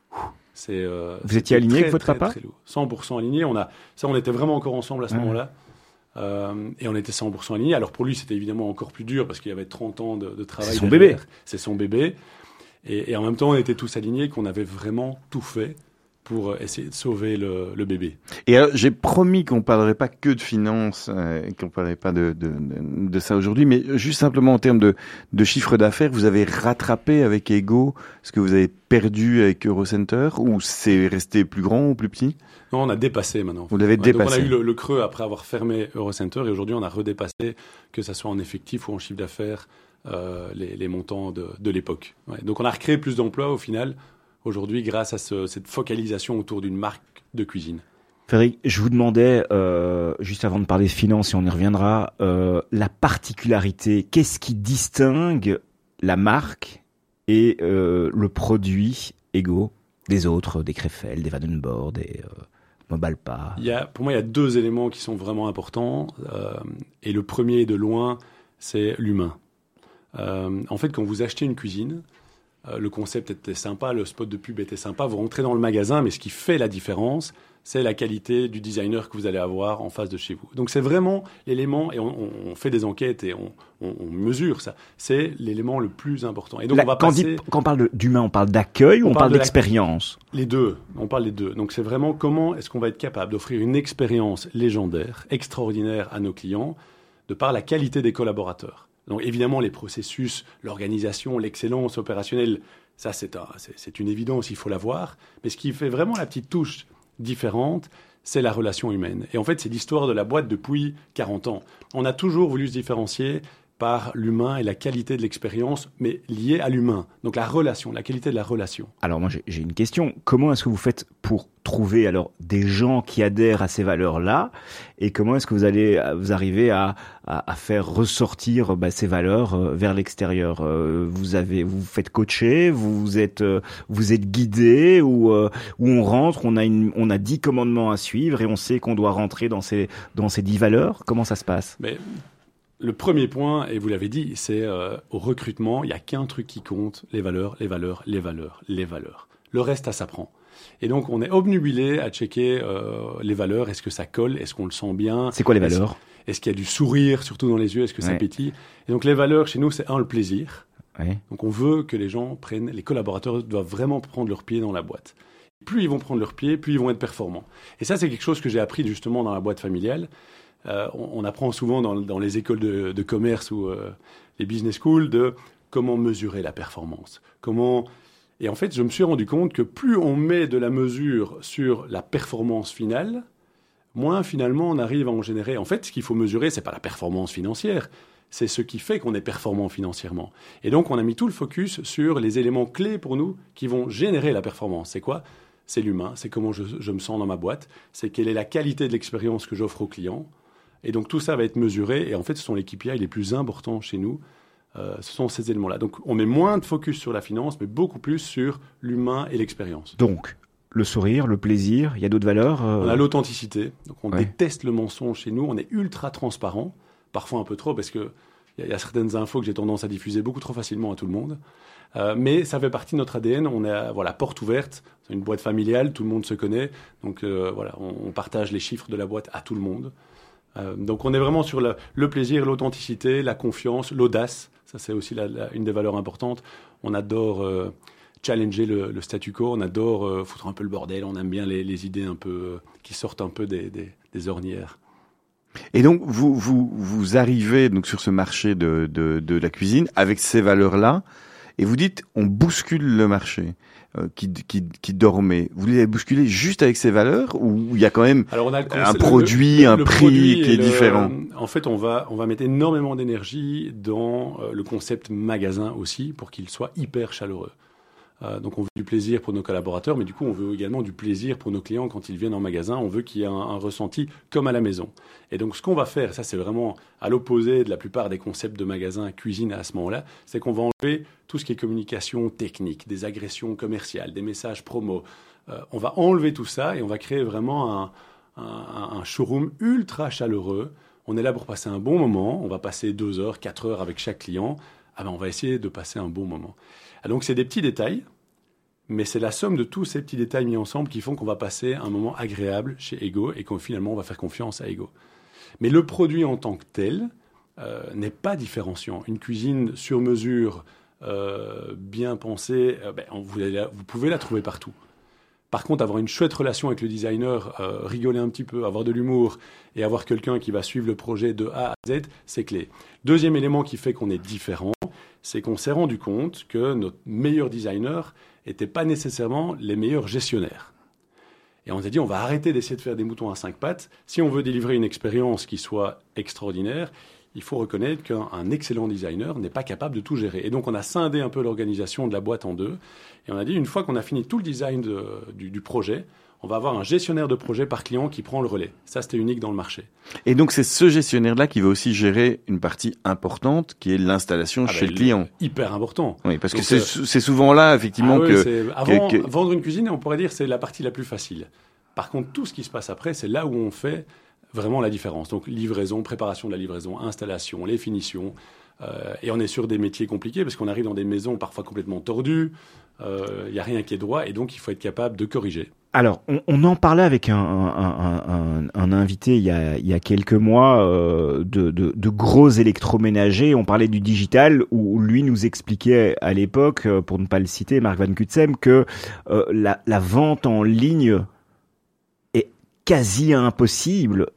Vous étiez aligné avec votre papa? 100% aligné. On était vraiment encore ensemble à ce moment-là. Et on était 100% alignés. Alors pour lui, c'était évidemment encore plus dur parce qu'il y avait 30 ans de travail. C'est son bébé. C'est son bébé. Et en même temps, on était tous alignés qu'on avait vraiment tout fait pour essayer de sauver le bébé. Et alors, j'ai promis qu'on parlerait pas que de finances, qu'on parlerait pas de ça aujourd'hui, mais juste simplement en termes de chiffre d'affaires, vous avez rattrapé avec Ego ce que vous avez perdu avec Eurocenter, ou c'est resté plus grand ou plus petit? Non, on a dépassé maintenant. Vous l'avez dépassé. Donc on a eu le creux après avoir fermé Eurocenter et aujourd'hui on a redépassé, que ça soit en effectif ou en chiffre d'affaires, les montants de l'époque. Ouais. Donc on a recréé plus d'emplois au final aujourd'hui grâce à cette focalisation autour d'une marque de cuisine. Frédéric, je vous demandais, juste avant de parler de finances, et on y reviendra, la particularité, qu'est-ce qui distingue la marque et le produit Ego des autres, des Krefeld, des Vandenborg, des Mobalpa? Pour moi, il y a deux éléments qui sont vraiment importants. Et le premier, de loin, c'est l'humain. En fait, quand vous achetez une cuisine, le concept était sympa, le spot de pub était sympa, vous rentrez dans le magasin, mais ce qui fait la différence, c'est la qualité du designer que vous allez avoir en face de chez vous. Donc c'est vraiment l'élément, et on fait des enquêtes et on mesure ça, c'est l'élément le plus important. Et donc quand on parle d'humain, on parle d'accueil ou on parle d'expérience? Les deux, on parle des deux. Donc c'est vraiment comment est-ce qu'on va être capable d'offrir une expérience légendaire, extraordinaire à nos clients, de par la qualité des collaborateurs. Donc évidemment, les processus, l'organisation, l'excellence opérationnelle, ça c'est une évidence, il faut l'avoir. Mais ce qui fait vraiment la petite touche différente, c'est la relation humaine. Et en fait, c'est l'histoire de la boîte depuis 40 ans. On a toujours voulu se différencier par l'humain et la qualité de l'expérience, mais liée à l'humain. Donc la relation, la qualité de la relation. Alors moi, j'ai une question. Comment est-ce que vous faites pour trouver alors des gens qui adhèrent à ces valeurs-là, et comment est-ce que vous arrivez à faire ressortir ces valeurs vers l'extérieur? Vous faites coacher, vous êtes guidé, ou on rentre, on a 10 commandements à suivre et on sait qu'on doit rentrer dans ces 10 valeurs. Comment ça se passe? Le premier point, et vous l'avez dit, c'est au recrutement, il n'y a qu'un truc qui compte, les valeurs, les valeurs, les valeurs, les valeurs. Le reste, ça s'apprend. Et donc, on est obnubilé à checker les valeurs. Est-ce que ça colle? Est-ce qu'on le sent bien? C'est quoi les valeurs? Est-ce qu'il y a du sourire, surtout dans les yeux? Est-ce que ça pétille? Et donc, les valeurs, chez nous, c'est le plaisir. Ouais. Donc, on veut que les collaborateurs doivent vraiment prendre leur pied dans la boîte. Plus ils vont prendre leur pied, plus ils vont être performants. Et ça, c'est quelque chose que j'ai appris justement dans la boîte familiale. On apprend souvent dans les écoles de commerce ou les business schools de comment mesurer la performance. Et en fait, je me suis rendu compte que plus on met de la mesure sur la performance finale, moins finalement on arrive à en générer. En fait, ce qu'il faut mesurer, c'est pas la performance financière, c'est ce qui fait qu'on est performant financièrement. Et donc, on a mis tout le focus sur les éléments clés pour nous qui vont générer la performance. C'est quoi? C'est l'humain, c'est comment je me sens dans ma boîte, c'est quelle est la qualité de l'expérience que j'offre aux clients. Et donc, tout ça va être mesuré. Et en fait, ce sont les KPI les plus importants chez nous. Ce sont ces éléments-là. Donc, on met moins de focus sur la finance, mais beaucoup plus sur l'humain et l'expérience. Donc, le sourire, le plaisir, il y a d'autres valeurs On a l'authenticité. Donc, on déteste le mensonge chez nous. On est ultra transparent. Parfois un peu trop, parce qu'il y a certaines infos que j'ai tendance à diffuser beaucoup trop facilement à tout le monde. Mais ça fait partie de notre ADN. On a porte ouverte. C'est une boîte familiale. Tout le monde se connaît. Donc, on partage les chiffres de la boîte à tout le monde. Donc on est vraiment sur le plaisir, l'authenticité, la confiance, l'audace. Ça, c'est aussi une des valeurs importantes. On adore challenger le statu quo, on adore foutre un peu le bordel, on aime bien les idées un peu qui sortent un peu des ornières. Et donc vous arrivez donc sur ce marché de la cuisine avec ces valeurs-là, Et vous dites, on bouscule le marché qui dormait. Vous l'avez bousculé juste avec ces valeurs ou il y a quand même un produit, un prix qui est différent? En fait, on va mettre énormément d'énergie dans le concept magasin aussi pour qu'il soit hyper chaleureux. Donc on veut du plaisir pour nos collaborateurs, mais du coup on veut également du plaisir pour nos clients quand ils viennent en magasin. On veut qu'il y ait un ressenti comme à la maison. Et donc ce qu'on va faire, ça c'est vraiment à l'opposé de la plupart des concepts de magasin cuisine à ce moment-là, c'est qu'on va enlever tout ce qui est communication technique, des agressions commerciales, des messages promo. On va enlever tout ça et on va créer vraiment un showroom ultra chaleureux. On est là pour passer un bon moment. On va passer 2 heures, 4 heures avec chaque client. On va essayer de passer un bon moment. Donc c'est des petits détails, mais c'est la somme de tous ces petits détails mis ensemble qui font qu'on va passer un moment agréable chez Ego et qu'on finalement on va faire confiance à Ego. Mais le produit en tant que tel n'est pas différenciant. Une cuisine sur mesure, bien pensée, vous pouvez la trouver partout. Par contre, avoir une chouette relation avec le designer, rigoler un petit peu, avoir de l'humour et avoir quelqu'un qui va suivre le projet de A à Z, c'est clé. Deuxième élément qui fait qu'on est différent, c'est qu'on s'est rendu compte que nos meilleurs designers n'étaient pas nécessairement les meilleurs gestionnaires. Et on s'est dit, on va arrêter d'essayer de faire des moutons à 5 pattes. Si on veut délivrer une expérience qui soit extraordinaire, il faut reconnaître qu'un excellent designer n'est pas capable de tout gérer. Et donc, on a scindé un peu l'organisation de la boîte en deux. Et on a dit, une fois qu'on a fini tout le design du projet, on va avoir un gestionnaire de projet par client qui prend le relais. Ça, c'était unique dans le marché. Et donc, c'est ce gestionnaire-là qui va aussi gérer une partie importante qui est l'installation chez le client. Hyper important. Oui, parce donc, que c'est souvent là, effectivement, vendre une cuisine, on pourrait dire, c'est la partie la plus facile. Par contre, tout ce qui se passe après, c'est là où on fait vraiment la différence. Donc, livraison, préparation de la livraison, installation, les finitions. Et on est sur des métiers compliqués parce qu'on arrive dans des maisons parfois complètement tordues. Il n'y a rien qui est droit et donc il faut être capable de corriger. Alors, on en parlait avec un invité il y a quelques mois de gros électroménagers. On parlait du digital où lui nous expliquait à l'époque, pour ne pas le citer, Mark Van Kutsem, que la vente en ligne est quasi impossible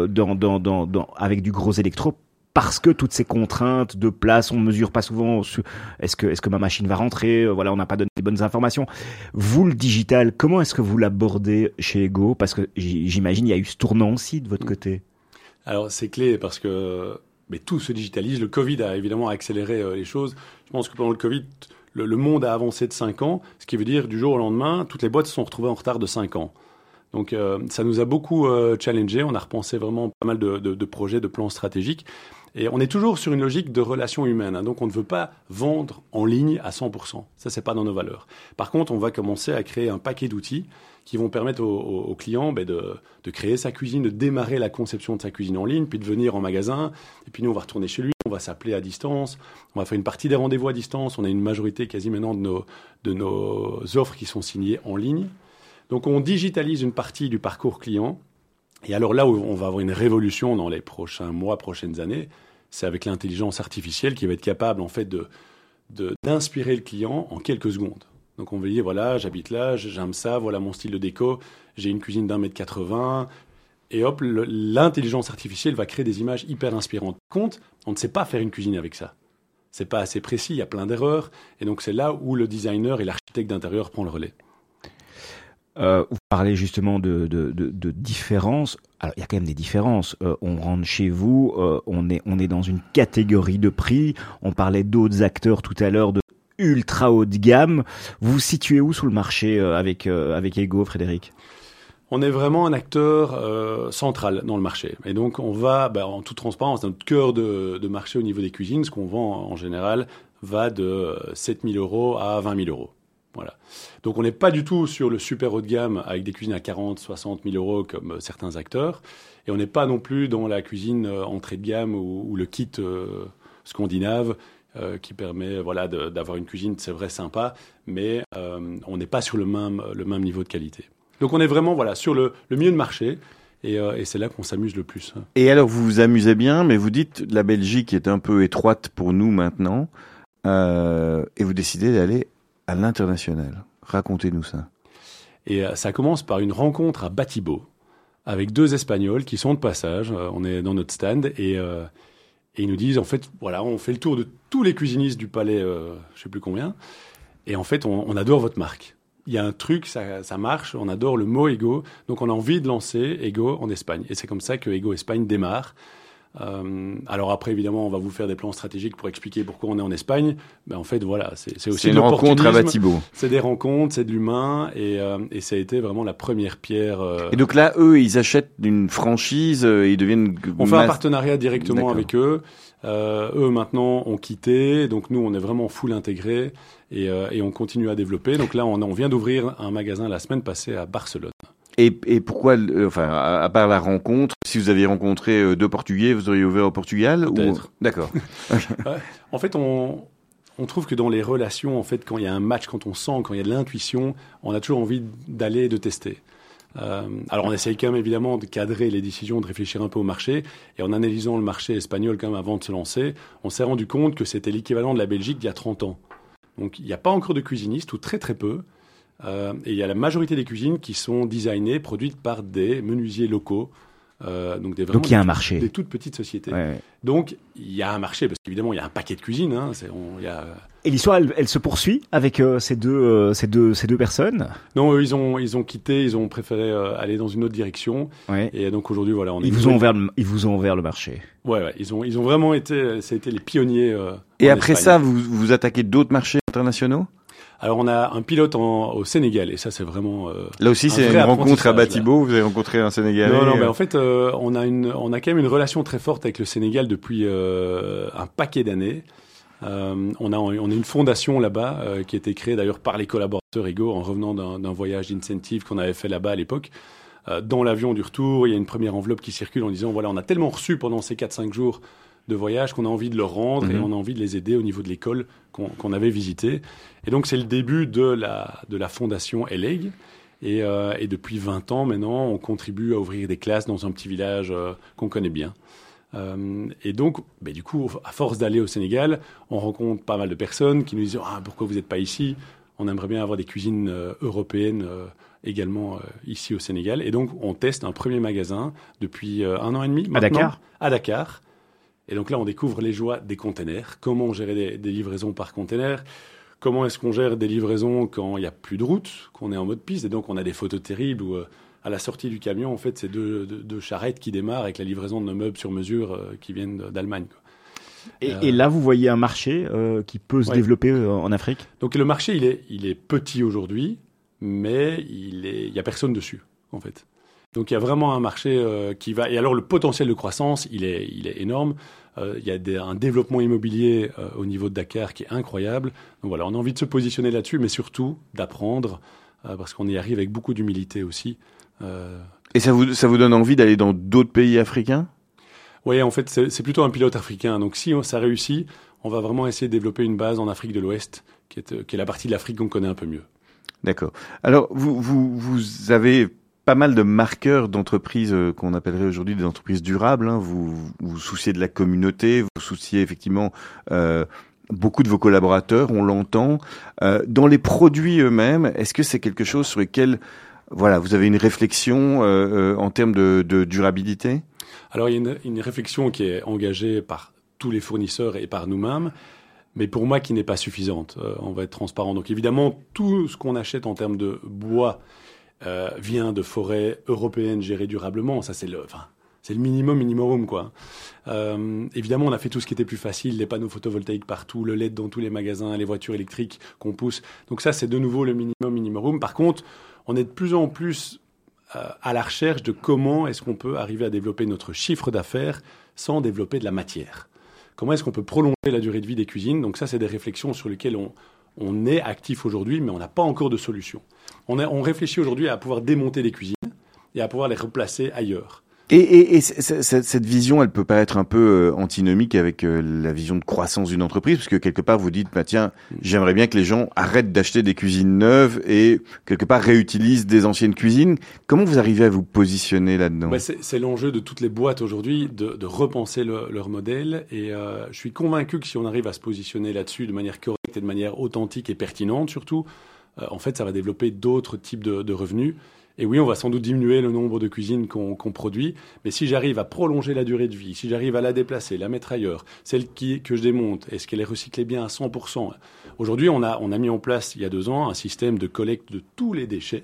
avec du gros électro. Parce que toutes ces contraintes de place, on mesure pas souvent. Est-ce que ma machine va rentrer? Voilà, on n'a pas donné les bonnes informations. Vous, le digital, comment est-ce que vous l'abordez chez Ego? Parce que j'imagine il y a eu ce tournant aussi de votre côté. Alors c'est clé parce que tout se digitalise. Le Covid a évidemment accéléré les choses. Je pense que pendant le Covid, le monde a avancé de 5 ans, ce qui veut dire du jour au lendemain, toutes les boîtes se sont retrouvées en retard de 5 ans. Donc ça nous a beaucoup challengé. On a repensé vraiment pas mal de projets, de plans stratégiques. Et on est toujours sur une logique de relation humaine. Donc, on ne veut pas vendre en ligne à 100%. Ça, c'est pas dans nos valeurs. Par contre, on va commencer à créer un paquet d'outils qui vont permettre aux clients de créer sa cuisine, de démarrer la conception de sa cuisine en ligne, puis de venir en magasin. Et puis, nous, on va retourner chez lui. On va s'appeler à distance. On va faire une partie des rendez-vous à distance. On a une majorité quasi maintenant de nos offres qui sont signées en ligne. Donc, on digitalise une partie du parcours client. Et alors là où on va avoir une révolution dans les prochains mois, prochaines années, c'est avec l'intelligence artificielle qui va être capable en fait d'inspirer le client en quelques secondes. Donc on va dire voilà, j'habite là, j'aime ça, voilà mon style de déco, j'ai une cuisine d'1,80 m, et hop, l'intelligence artificielle va créer des images hyper inspirantes. Par contre, on ne sait pas faire une cuisine avec ça. C'est pas assez précis, il y a plein d'erreurs, et donc c'est là où le designer et l'architecte d'intérieur prend le relais. Vous parlez justement de différences. Alors, il y a quand même des différences. On rentre chez vous, on est dans une catégorie de prix. On parlait d'autres acteurs tout à l'heure de ultra haut de gamme. Vous vous situez où sur le marché avec Ego, Frédéric? On est vraiment un acteur central dans le marché. Et donc, on va, en toute transparence, notre cœur de marché au niveau des cuisines, ce qu'on vend en général, va de 7 000 € à 20 000 €. Voilà. Donc on n'est pas du tout sur le super haut de gamme avec des cuisines à 40, 60 000 € comme certains acteurs. Et on n'est pas non plus dans la cuisine entrée de gamme ou le kit scandinave qui permet d'avoir une cuisine, c'est vrai, sympa, mais on n'est pas sur le même niveau de qualité. Donc on est vraiment sur le milieu de marché. Et c'est là qu'on s'amuse le plus. Et alors vous vous amusez bien, mais vous dites la Belgique est un peu étroite pour nous maintenant, et vous décidez d'aller à l'international. Racontez-nous ça. Et ça commence par une rencontre à Batibo avec 2 Espagnols qui sont de passage. On est dans notre stand et Et ils nous disent, en fait, voilà, on fait le tour de tous les cuisinistes du palais, je sais plus combien. Et en fait, on adore votre marque. Il y a un truc, ça marche, on adore le mot Ego. Donc, on a envie de lancer Ego en Espagne. Et c'est comme ça que Ego Espagne démarre. Alors après, évidemment, on va vous faire des plans stratégiques pour expliquer pourquoi on est en Espagne. Mais en fait, voilà, c'est aussi une rencontre à Batibo. C'est des rencontres, c'est de l'humain, et ça a été vraiment la première pierre. Et donc là, eux, ils achètent une franchise, ils deviennent. On fait un partenariat directement avec eux. Eux maintenant ont quitté, donc nous on est vraiment full intégré et on continue à développer. Donc là, on vient d'ouvrir un magasin la semaine passée à Barcelone. Et pourquoi, enfin, à part la rencontre, si vous aviez rencontré 2 Portugais, vous auriez ouvert au Portugal Peut-être. Ou... D'accord. En fait, on trouve que dans les relations, en fait, quand il y a un match, quand on sent, quand il y a de l'intuition, on a toujours envie d'aller et de tester. Alors on essaye quand même évidemment de cadrer les décisions, de réfléchir un peu au marché. Et en analysant le marché espagnol quand même avant de se lancer, on s'est rendu compte que c'était l'équivalent de la Belgique d'il y a 30 ans. Donc il n'y a pas encore de cuisinistes, ou très très peu. Et il y a la majorité des cuisines qui sont designées, produites par des menuisiers locaux. Donc il y a un marché. Des toutes petites sociétés. Ouais. Donc il y a un marché, parce qu'évidemment il y a un paquet de cuisines. Hein, Et l'histoire, elle se poursuit avec ces deux personnes. Non, eux, ils ont quitté, ils ont préféré aller dans une autre direction. Ouais. Et donc aujourd'hui, voilà, ils vous ont ouvert le marché. Ouais, ils ont vraiment été, ça a été les pionniers. Et après Espagne. Ça, vous attaquez d'autres marchés internationaux? Alors on a un pilote au Sénégal, et ça c'est vraiment. Là aussi c'est une rencontre à Batibo. Vous avez rencontré un Sénégalais. Non, mais en fait on a quand même une relation très forte avec le Sénégal depuis un paquet d'années. On a une fondation là-bas qui a été créée d'ailleurs par les collaborateurs Ego en revenant d'un voyage d'incentive qu'on avait fait là-bas à l'époque. Dans l'avion du retour, il y a une première enveloppe qui circule en disant voilà, on a tellement reçu pendant ces 4-5 jours de voyage qu'on a envie de leur rendre et on a envie de les aider au niveau de l'école qu'on avait visitée. Et donc c'est le début de la fondation ELEG. Et depuis 20 ans maintenant, on contribue à ouvrir des classes dans un petit village qu'on connaît bien. Et donc, du coup, à force d'aller au Sénégal, on rencontre pas mal de personnes qui nous disent « pourquoi vous n'êtes pas ici ? On aimerait bien avoir des cuisines européennes également ici au Sénégal. » Et donc, on teste un premier magasin depuis 1 an et demi maintenant. À Dakar. Et donc là, on découvre les joies des containers. Comment gérer des livraisons par container ? Comment est-ce qu'on gère des livraisons quand il n'y a plus de route, qu'on est en mode piste ? Et donc, on a des photos terribles où... à la sortie du camion, en fait, c'est deux charrettes qui démarrent avec la livraison de nos meubles sur mesure qui viennent d'Allemagne. Et là, vous voyez un marché qui peut se développer en Afrique ? Donc le marché, il est petit aujourd'hui, mais il y a personne dessus, en fait. Donc il y a vraiment un marché qui va... Et alors le potentiel de croissance, il est énorme. Il y a un développement immobilier au niveau de Dakar qui est incroyable. Donc voilà, on a envie de se positionner là-dessus, mais surtout d'apprendre, parce qu'on y arrive avec beaucoup d'humilité aussi. Et ça vous donne envie d'aller dans d'autres pays africains ? Oui, en fait, c'est plutôt un pilote africain. Donc, si ça réussit, on va vraiment essayer de développer une base en Afrique de l'Ouest, qui est la partie de l'Afrique qu'on connaît un peu mieux. D'accord. Alors, vous avez pas mal de marqueurs d'entreprises qu'on appellerait aujourd'hui des entreprises durables. Hein. Vous vous souciez de la communauté, vous vous souciez effectivement... beaucoup de vos collaborateurs, on l'entend. Dans les produits eux-mêmes, est-ce que c'est quelque chose sur lequel... Voilà, vous avez une réflexion en termes de durabilité ? Alors, il y a une réflexion qui est engagée par tous les fournisseurs et par nous-mêmes, mais pour moi qui n'est pas suffisante. On va être transparent. Donc, évidemment, tout ce qu'on achète en termes de bois vient de forêts européennes gérées durablement. Ça, c'est le minimum, quoi. Évidemment, on a fait tout ce qui était plus facile, les panneaux photovoltaïques partout, le LED dans tous les magasins, les voitures électriques qu'on pousse. Donc ça, c'est de nouveau le minimum. Par contre, on est de plus en plus à la recherche de comment est-ce qu'on peut arriver à développer notre chiffre d'affaires sans développer de la matière. Comment est-ce qu'on peut prolonger la durée de vie des cuisines ? Donc ça, c'est des réflexions sur lesquelles on est actif aujourd'hui, mais on n'a pas encore de solution. On réfléchit aujourd'hui à pouvoir démonter des cuisines et à pouvoir les replacer ailleurs. Et cette vision, elle peut paraître un peu antinomique avec la vision de croissance d'une entreprise, parce que quelque part vous dites, tiens, j'aimerais bien que les gens arrêtent d'acheter des cuisines neuves et quelque part réutilisent des anciennes cuisines. Comment vous arrivez à vous positionner là-dedans ? C'est l'enjeu de toutes les boîtes aujourd'hui, de repenser leur modèle. Et je suis convaincu que si on arrive à se positionner là-dessus de manière correcte et de manière authentique et pertinente surtout, en fait, ça va développer d'autres types de revenus. Et oui, on va sans doute diminuer le nombre de cuisines qu'on produit, mais si j'arrive à prolonger la durée de vie, si j'arrive à la déplacer, la mettre ailleurs, celle que je démonte, est-ce qu'elle est recyclée bien à 100%? Aujourd'hui, on a mis en place, il y a 2 ans, un système de collecte de tous les déchets.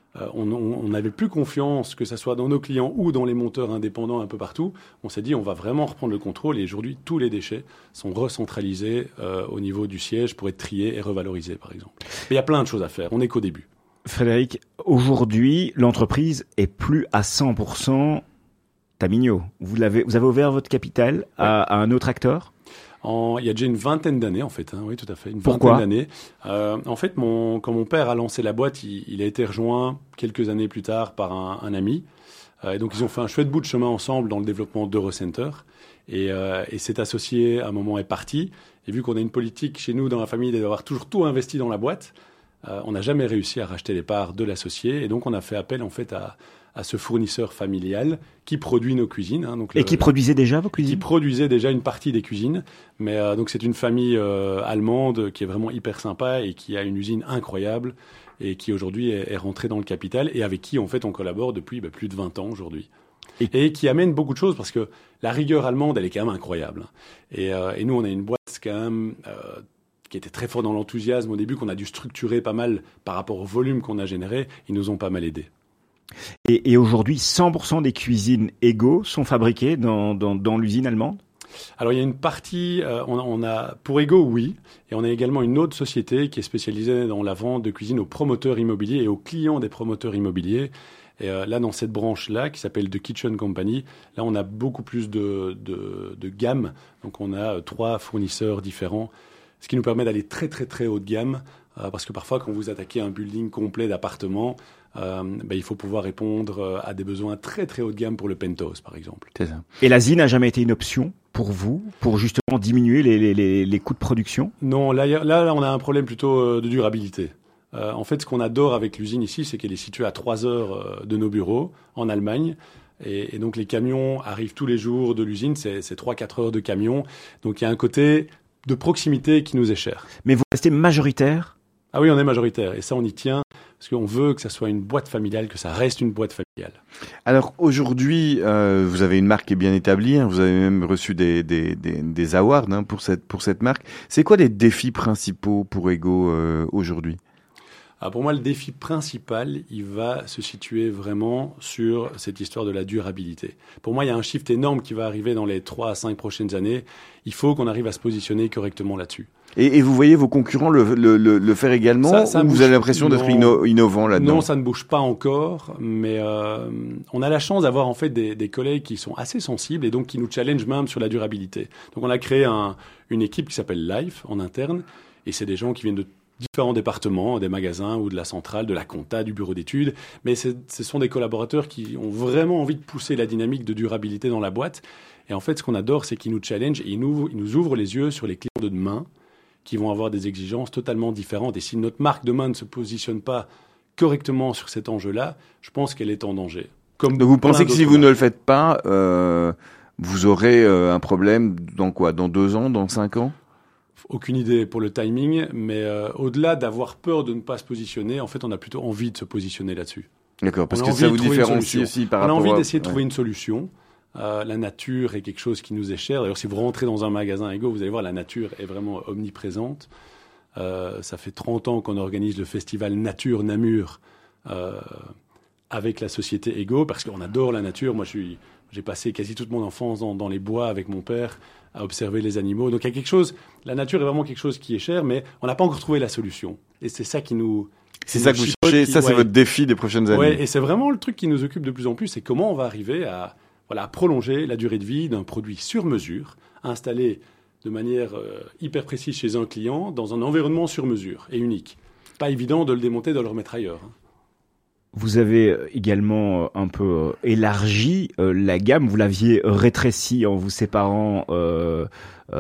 On n'avait plus confiance, que ce soit dans nos clients ou dans les monteurs indépendants un peu partout. On s'est dit, on va vraiment reprendre le contrôle. Et aujourd'hui, tous les déchets sont recentralisés au niveau du siège pour être triés et revalorisés, par exemple. Mais il y a plein de choses à faire. On n'est qu'au début. Frédéric, aujourd'hui, l'entreprise est plus à 100% Tamigno. Vous avez ouvert votre capital à un autre acteur? Il y a déjà une vingtaine d'années, en fait. Hein, oui, tout à fait. Pourquoi? Vingtaine d'années. En fait, quand mon père a lancé la boîte, il a été rejoint quelques années plus tard par un ami. Et donc, ils ont fait un chouette bout de chemin ensemble dans le développement d'Eurocenter. Et cet associé, à un moment, est parti. Et vu qu'on a une politique chez nous, dans la famille, d'avoir toujours tout investi dans la boîte, on n'a jamais réussi à racheter les parts de l'associé. Et donc, on a fait appel, en fait, à ce fournisseur familial qui produit nos cuisines. Hein, donc qui produisait déjà vos cuisines? Qui produisait déjà une partie des cuisines. Mais donc c'est une famille allemande qui est vraiment hyper sympa et qui a une usine incroyable et qui aujourd'hui est rentrée dans le capital et avec qui en fait on collabore depuis plus de 20 ans aujourd'hui. Et qui amène beaucoup de choses parce que la rigueur allemande elle est quand même incroyable. Et nous on a une boîte quand même qui était très fort dans l'enthousiasme au début, qu'on a dû structurer pas mal par rapport au volume qu'on a généré. Ils nous ont pas mal aidés. Et aujourd'hui, 100% des cuisines Ego sont fabriquées dans l'usine allemande? Alors, il y a une partie, on a pour Ego, oui. Et on a également une autre société qui est spécialisée dans la vente de cuisine aux promoteurs immobiliers et aux clients des promoteurs immobiliers. Et là, dans cette branche-là, qui s'appelle The Kitchen Company, là, on a beaucoup plus de gamme. Donc, on a 3 fournisseurs différents, ce qui nous permet d'aller très, très, très haut de gamme. Parce que parfois, quand vous attaquez un building complet d'appartements, il faut pouvoir répondre à des besoins très très haut de gamme pour le penthouse, par exemple. C'est ça. Et l'Asie n'a jamais été une option pour vous, pour justement diminuer les coûts de production? Non, là, on a un problème plutôt de durabilité. En fait, ce qu'on adore avec l'usine ici, c'est qu'elle est située à 3 heures de nos bureaux en Allemagne. Et donc, les camions arrivent tous les jours de l'usine. C'est 3-4 heures de camion. Donc, il y a un côté de proximité qui nous est cher. Mais vous restez majoritaire? Ah oui, on est majoritaire. Et ça, on y tient. Parce qu'on veut que ça soit une boîte familiale, que ça reste une boîte familiale. Alors aujourd'hui, vous avez une marque qui est bien établie. Hein, vous avez même reçu des awards pour cette marque. C'est quoi les défis principaux pour Ego aujourd'hui? Pour moi, le défi principal, il va se situer vraiment sur cette histoire de la durabilité. Pour moi, il y a un shift énorme qui va arriver dans les 3 à 5 prochaines années. Il faut qu'on arrive à se positionner correctement là-dessus. Et vous voyez vos concurrents le faire également, ça ou vous avez l'impression d'être innovant là-dedans? Non, ça ne bouge pas encore, mais on a la chance d'avoir en fait des collègues qui sont assez sensibles et donc qui nous challengent même sur la durabilité. Donc on a créé une équipe qui s'appelle Life en interne, et c'est des gens qui viennent de différents départements, des magasins ou de la centrale, de la compta, du bureau d'études, mais ce sont des collaborateurs qui ont vraiment envie de pousser la dynamique de durabilité dans la boîte. Et en fait, ce qu'on adore, c'est qu'ils nous challengent et ils nous ouvrent les yeux sur les clients de demain, qui vont avoir des exigences totalement différentes. Et si notre marque demain ne se positionne pas correctement sur cet enjeu-là, je pense qu'elle est en danger. Donc vous pensez que si vous ne le faites pas, vous aurez un problème dans quoi? Dans 2 ans? Dans 5 ans? Aucune idée pour le timing, mais au-delà d'avoir peur de ne pas se positionner, en fait, on a plutôt envie de se positionner là-dessus. D'accord, parce que ça vous différencie aussi par rapport à... On a envie d'essayer de trouver une solution. La nature est quelque chose qui nous est cher. D'ailleurs, si vous rentrez dans un magasin Ego, vous allez voir, la nature est vraiment omniprésente. Ça fait 30 ans qu'on organise le festival Nature Namur avec la société Ego, parce qu'on adore la nature. Moi, j'ai passé quasi toute mon enfance dans les bois avec mon père à observer les animaux. Donc, il y a quelque chose... La nature est vraiment quelque chose qui est cher, mais on n'a pas encore trouvé la solution. Et c'est ça qui nous... C'est ça que vous cherchez, ça c'est votre défi des prochaines années. Ouais, et c'est vraiment le truc qui nous occupe de plus en plus, c'est comment on va arriver à prolonger la durée de vie d'un produit sur mesure, installé de manière hyper précise chez un client, dans un environnement sur mesure et unique. Pas évident de le démonter, de le remettre ailleurs. Vous avez également un peu élargi la gamme, vous l'aviez rétrécie en vous séparant de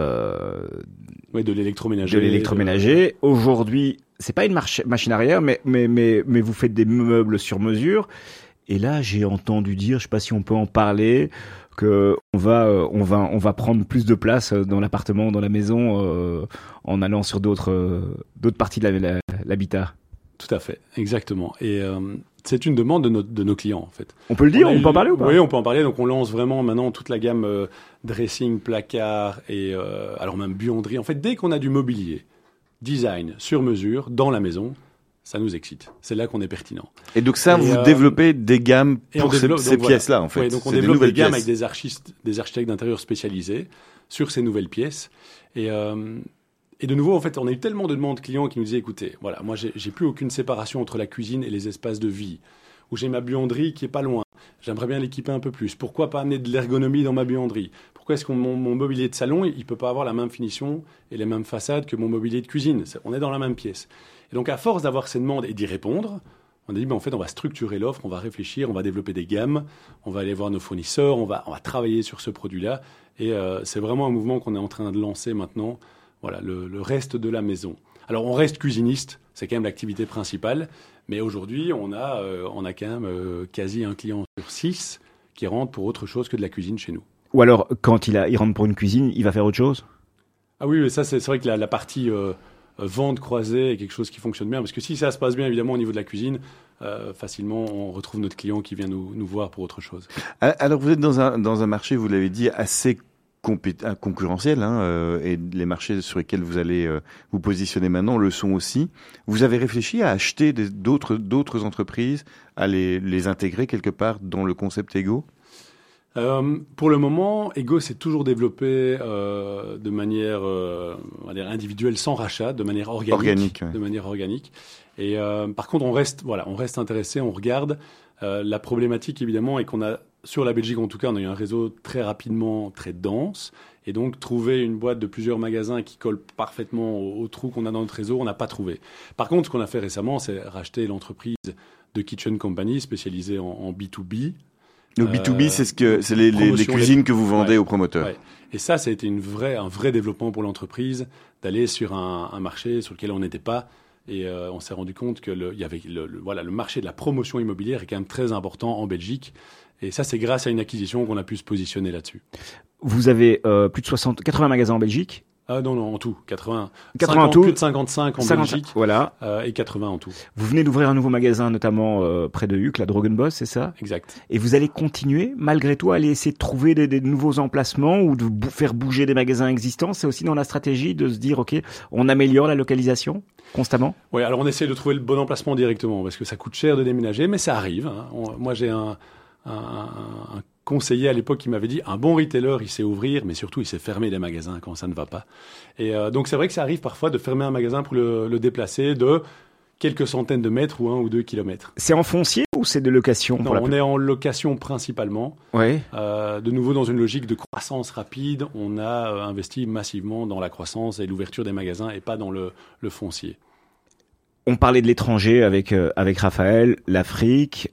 l'électroménager. De l'électroménager. Aujourd'hui, c'est pas une machine arrière, mais vous faites des meubles sur mesure. Et là, j'ai entendu dire, je sais pas si on peut en parler, que on va prendre plus de place dans l'appartement, dans la maison, en allant sur d'autres parties de l'habitat. Tout à fait, exactement. Et c'est une demande de nos clients, en fait. On peut le dire, on peut en parler ou pas? Oui, on peut en parler. Donc, on lance vraiment maintenant toute la gamme dressing, placard et alors même buanderie. En fait, dès qu'on a du mobilier, design, sur mesure, dans la maison, ça nous excite. C'est là qu'on est pertinent. Et donc ça, vous développez des gammes pour ces pièces-là, en fait. Oui, donc on développe des gammes avec des architectes d'intérieur spécialisés sur ces nouvelles pièces. Et de nouveau, en fait, on a eu tellement de demandes clients qui nous disaient, écoutez, voilà, moi, j'ai plus aucune séparation entre la cuisine et les espaces de vie. Ou j'ai ma buanderie qui est pas loin. J'aimerais bien l'équiper un peu plus. Pourquoi pas amener de l'ergonomie dans ma buanderie? Pourquoi est-ce que mon mobilier de salon, il peut pas avoir la même finition et les mêmes façades que mon mobilier de cuisine? On est dans la même pièce. Et donc, à force d'avoir ces demandes et d'y répondre, on a dit, en fait, on va structurer l'offre, on va réfléchir, on va développer des gammes, on va aller voir nos fournisseurs, on va travailler sur ce produit-là. Et c'est vraiment un mouvement qu'on est en train de lancer maintenant. Voilà, le reste de la maison. Alors, on reste cuisiniste, c'est quand même l'activité principale. Mais aujourd'hui, on a quand même quasi un client sur 6 qui rentre pour autre chose que de la cuisine chez nous. Ou alors, quand il rentre pour une cuisine, il va faire autre chose? Ah oui, mais ça, c'est vrai que la partie vente croisée est quelque chose qui fonctionne bien. Parce que si ça se passe bien, évidemment, au niveau de la cuisine, facilement, on retrouve notre client qui vient nous voir pour autre chose. Alors, vous êtes dans un marché, vous l'avez dit, assez concurrentiel, et les marchés sur lesquels vous allez vous positionner maintenant le sont aussi. Vous avez réfléchi à acheter d'autres entreprises, à les intégrer quelque part dans le concept Ego? Pour le moment, Ego s'est toujours développé de manière on va dire individuelle, sans rachat, de manière organique. Ouais. De manière organique. Et par contre, on reste intéressé, on regarde. La problématique, évidemment, est qu'on a, sur la Belgique en tout cas, on a eu un réseau très rapidement très dense. Et donc, trouver une boîte de plusieurs magasins qui colle parfaitement au trou qu'on a dans notre réseau, on n'a pas trouvé. Par contre, ce qu'on a fait récemment, c'est racheter l'entreprise de Kitchen Company spécialisée en B2B. Le B2B, c'est les cuisines que vous vendez aux promoteurs. Ouais. Et ça a été un vrai développement pour l'entreprise, d'aller sur un marché sur lequel on n'était pas. Et on s'est rendu compte que le marché de la promotion immobilière est quand même très important en Belgique. Et ça, c'est grâce à une acquisition qu'on a pu se positionner là-dessus. Vous avez plus de 80 magasins en Belgique? Non, en tout, 80 en tout. Plus de 55 en Belgique, voilà. Et 80 en tout. Vous venez d'ouvrir un nouveau magasin, notamment près de Uccle, la Drogenbos, c'est ça? Exact. Et vous allez continuer, malgré tout, à aller essayer de trouver des nouveaux emplacements ou de faire bouger des magasins existants? C'est aussi dans la stratégie de se dire, OK, on améliore la localisation constamment? Oui, alors on essaie de trouver le bon emplacement directement, parce que ça coûte cher de déménager, mais ça arrive. Moi, j'ai un conseiller à l'époque qui m'avait dit un bon retailer, il sait ouvrir, mais surtout il sait fermer les magasins quand ça ne va pas. Et donc c'est vrai que ça arrive parfois de fermer un magasin pour le déplacer de quelques centaines de mètres ou 1 ou 2 kilomètres. C'est en foncier ou c'est de location? Non, on est en location principalement. Oui. De nouveau dans une logique de croissance rapide, on a investi massivement dans la croissance et l'ouverture des magasins et pas dans le foncier. On parlait de l'étranger avec Raphaël, l'Afrique,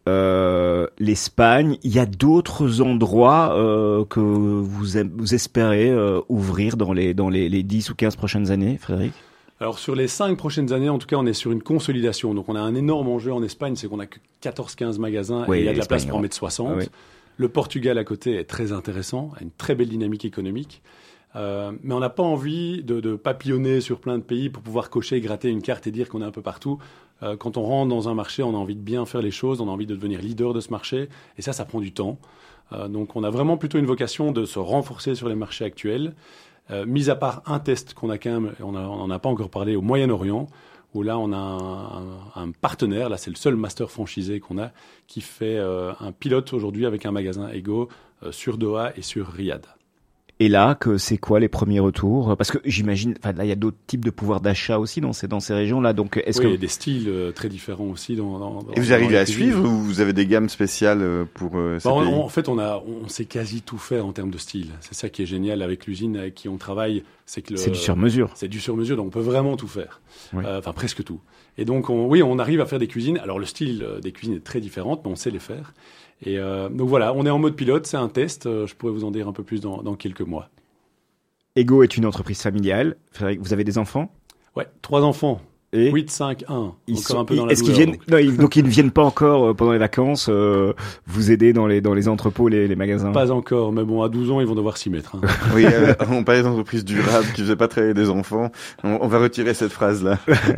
l'Espagne. Il y a d'autres endroits que vous espérez ouvrir dans les 10 ou 15 prochaines années, Frédéric? Alors sur les 5 prochaines années, en tout cas, on est sur une consolidation. Donc on a un énorme enjeu en Espagne, c'est qu'on a que 14-15 magasins et il y a de la place pour en mettre 60. Ah oui. Le Portugal à côté est très intéressant, a une très belle dynamique économique. Mais on n'a pas envie de papillonner sur plein de pays pour pouvoir cocher, gratter une carte et dire qu'on est un peu partout. Quand on rentre dans un marché, on a envie de bien faire les choses, on a envie de devenir leader de ce marché, et ça prend du temps. Donc on a vraiment plutôt une vocation de se renforcer sur les marchés actuels, mis à part un test qu'on a quand même, on n'en a pas encore parlé, au Moyen-Orient, où là on a un partenaire, là c'est le seul master franchisé qu'on a, qui fait un pilote aujourd'hui avec un magasin Ego sur Doha et sur Riyad. Et là, c'est quoi les premiers retours? Parce que j'imagine, là, il y a d'autres types de pouvoir d'achat aussi dans ces régions-là. Donc, il y a des styles très différents aussi. Et vous arrivez à suivre ou vous avez des gammes spéciales pour ces pays? En fait, on sait quasi tout faire en termes de style. C'est ça qui est génial avec l'usine avec qui on travaille. C'est du sur-mesure. C'est du sur-mesure, donc on peut vraiment tout faire. Oui. Presque tout. Et donc, on arrive à faire des cuisines. Alors, le style des cuisines est très différent, mais on sait les faire. Et donc voilà, on est en mode pilote, c'est un test. Je pourrais vous en dire un peu plus dans quelques mois. Ego est une entreprise familiale. Frédéric, vous avez des enfants? Ouais, 3 enfants. Et 8-5-1. Encore un peu dans la est-ce qu'ils viennent, donc ils ne viennent pas encore pendant les vacances vous aider dans les entrepôts, les magasins? Pas encore, mais bon, à 12 ans, ils vont devoir s'y mettre. Hein. Oui, on parlait d'entreprises durables qui faisaient pas travailler des enfants. On va retirer cette phrase-là.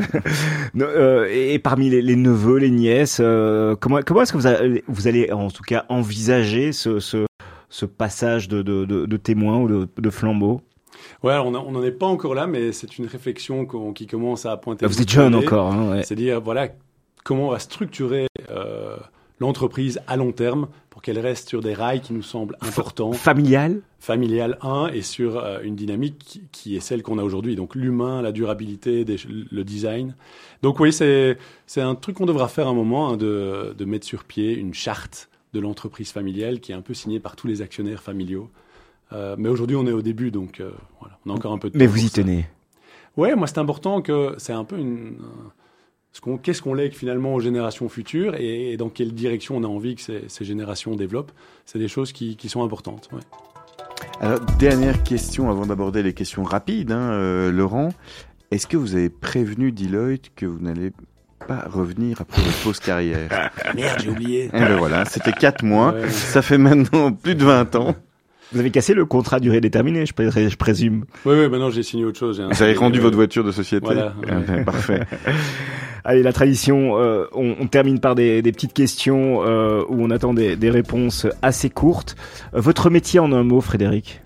Et parmi les neveux, les nièces, comment est-ce que vous allez en tout cas envisager ce passage de témoin ou de flambeau? Ouais, on n'en est pas encore là, mais c'est une réflexion qui commence à pointer. Vous êtes jeune encore, hein, ouais. C'est-à-dire, voilà, comment on va structurer l'entreprise à long terme pour qu'elle reste sur des rails qui nous semblent importants. Familial, et sur une dynamique qui est celle qu'on a aujourd'hui. Donc l'humain, la durabilité, le design. Donc oui, c'est un truc qu'on devra faire un moment, hein, de mettre sur pied une charte de l'entreprise familiale qui est un peu signée par tous les actionnaires familiaux. Mais aujourd'hui, on est au début, donc voilà, on a encore un peu de temps. Mais vous y tenez. Ouais, moi, c'est important que c'est un peu qu'est-ce qu'on lègue finalement aux générations futures et dans quelle direction on a envie que ces générations développent. C'est des choses qui sont importantes. Ouais. Alors, dernière question avant d'aborder les questions rapides, Laurent. Est-ce que vous avez prévenu Deloitte que vous n'allez pas revenir après votre pause carrière? Merde, j'ai oublié. Et ben voilà, c'était 4 mois. Ouais. Ça fait maintenant plus de 20 ans. Vous avez cassé le contrat durée déterminée, je présume. Oui, maintenant j'ai signé autre chose. Vous avez rendu votre voiture de société. Voilà. Ouais. Parfait. Allez, la tradition, on termine par des petites questions où on attend des réponses assez courtes. Votre métier en un mot, Frédéric?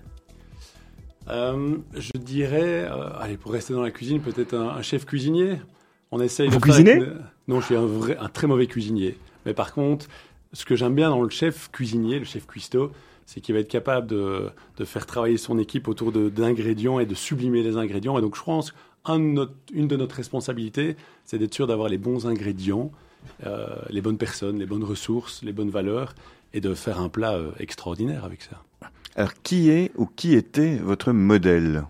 Je dirais, allez, pour rester dans la cuisine, peut-être un chef cuisinier. On essaye. Vous cuisinez? Non, je suis un très mauvais cuisinier. Mais par contre, ce que j'aime bien dans le chef cuisinier, le chef cuistot, c'est qu'il va être capable de faire travailler son équipe autour d'ingrédients et de sublimer les ingrédients. Et donc, je pense une de notre responsabilités, c'est d'être sûr d'avoir les bons ingrédients, les bonnes personnes, les bonnes ressources, les bonnes valeurs, et de faire un plat extraordinaire avec ça. Alors, qui est ou qui était votre modèle?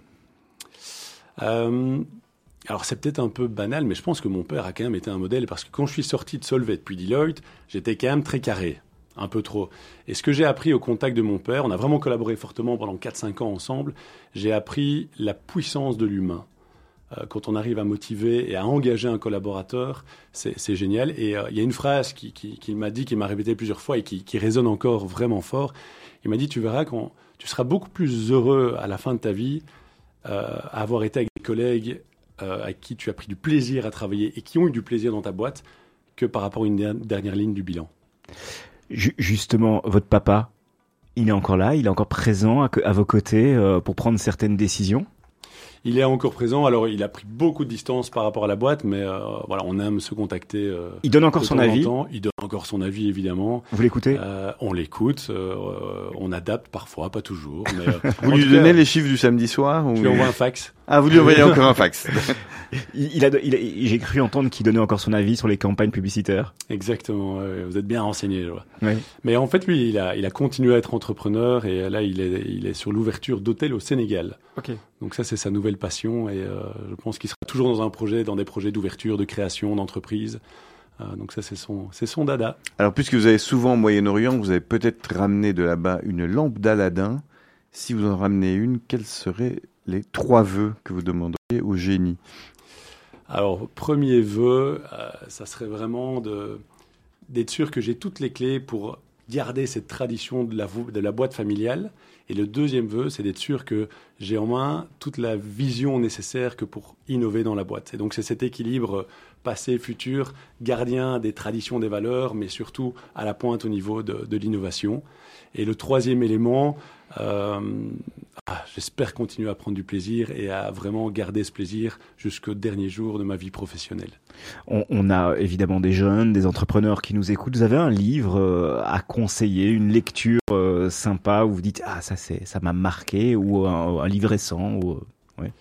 Alors, c'est peut-être un peu banal, mais je pense que mon père a quand même été un modèle, parce que quand je suis sorti de Solvay puis Deloitte, j'étais quand même très carré. Un peu trop. Et ce que j'ai appris au contact de mon père, on a vraiment collaboré fortement pendant 4-5 ans ensemble, j'ai appris la puissance de l'humain. Quand on arrive à motiver et à engager un collaborateur, c'est génial. Et il y a une phrase qu'il m'a dit, qu'il m'a répété plusieurs fois et qui résonne encore vraiment fort. Il m'a dit, tu verras, tu seras beaucoup plus heureux à la fin de ta vie à avoir été avec des collègues avec qui tu as pris du plaisir à travailler et qui ont eu du plaisir dans ta boîte que par rapport à une dernière ligne du bilan. Justement, votre papa, il est encore là, il est encore présent à vos côtés pour prendre certaines décisions? Il est encore présent. Alors, il a pris beaucoup de distance par rapport à la boîte, mais voilà, on aime se contacter. Il donne encore son avis? Il donne encore son avis, évidemment. Vous l'écoutez? On l'écoute. On adapte parfois, pas toujours. Mais, vous lui donnez les chiffres du samedi soir? Je lui envoie un fax. Ah, vous lui envoyez encore un fax. J'ai cru entendre qu'il donnait encore son avis sur les campagnes publicitaires. Exactement. Vous êtes bien renseigné, je vois. Oui. Mais en fait, lui, il a continué à être entrepreneur et là, il est sur l'ouverture d'hôtels au Sénégal. Ok. Donc ça, c'est sa nouvelle passion et je pense qu'il sera toujours dans des projets d'ouverture, de création, d'entreprise. Donc ça, c'est son dada. Alors, puisque vous avez souvent au Moyen-Orient, vous avez peut-être ramené de là-bas une lampe d'Aladin. Si vous en ramenez une, quels seraient les 3 vœux que vous demanderiez au génie? Alors, premier vœu, ça serait vraiment d'être sûr que j'ai toutes les clés pour garder cette tradition de la boîte familiale. Et le deuxième vœu, c'est d'être sûr que j'ai en main toute la vision nécessaire que pour innover dans la boîte. Et donc, c'est cet équilibre passé, futur, gardien des traditions, des valeurs, mais surtout à la pointe au niveau de l'innovation. Et le troisième élément, j'espère continuer à prendre du plaisir et à vraiment garder ce plaisir jusqu'au dernier jour de ma vie professionnelle. On a évidemment des jeunes, des entrepreneurs qui nous écoutent. Vous avez un livre à conseiller, une lecture sympa où vous dites « Ah, ça m'a marqué » ou un livre récent ouais.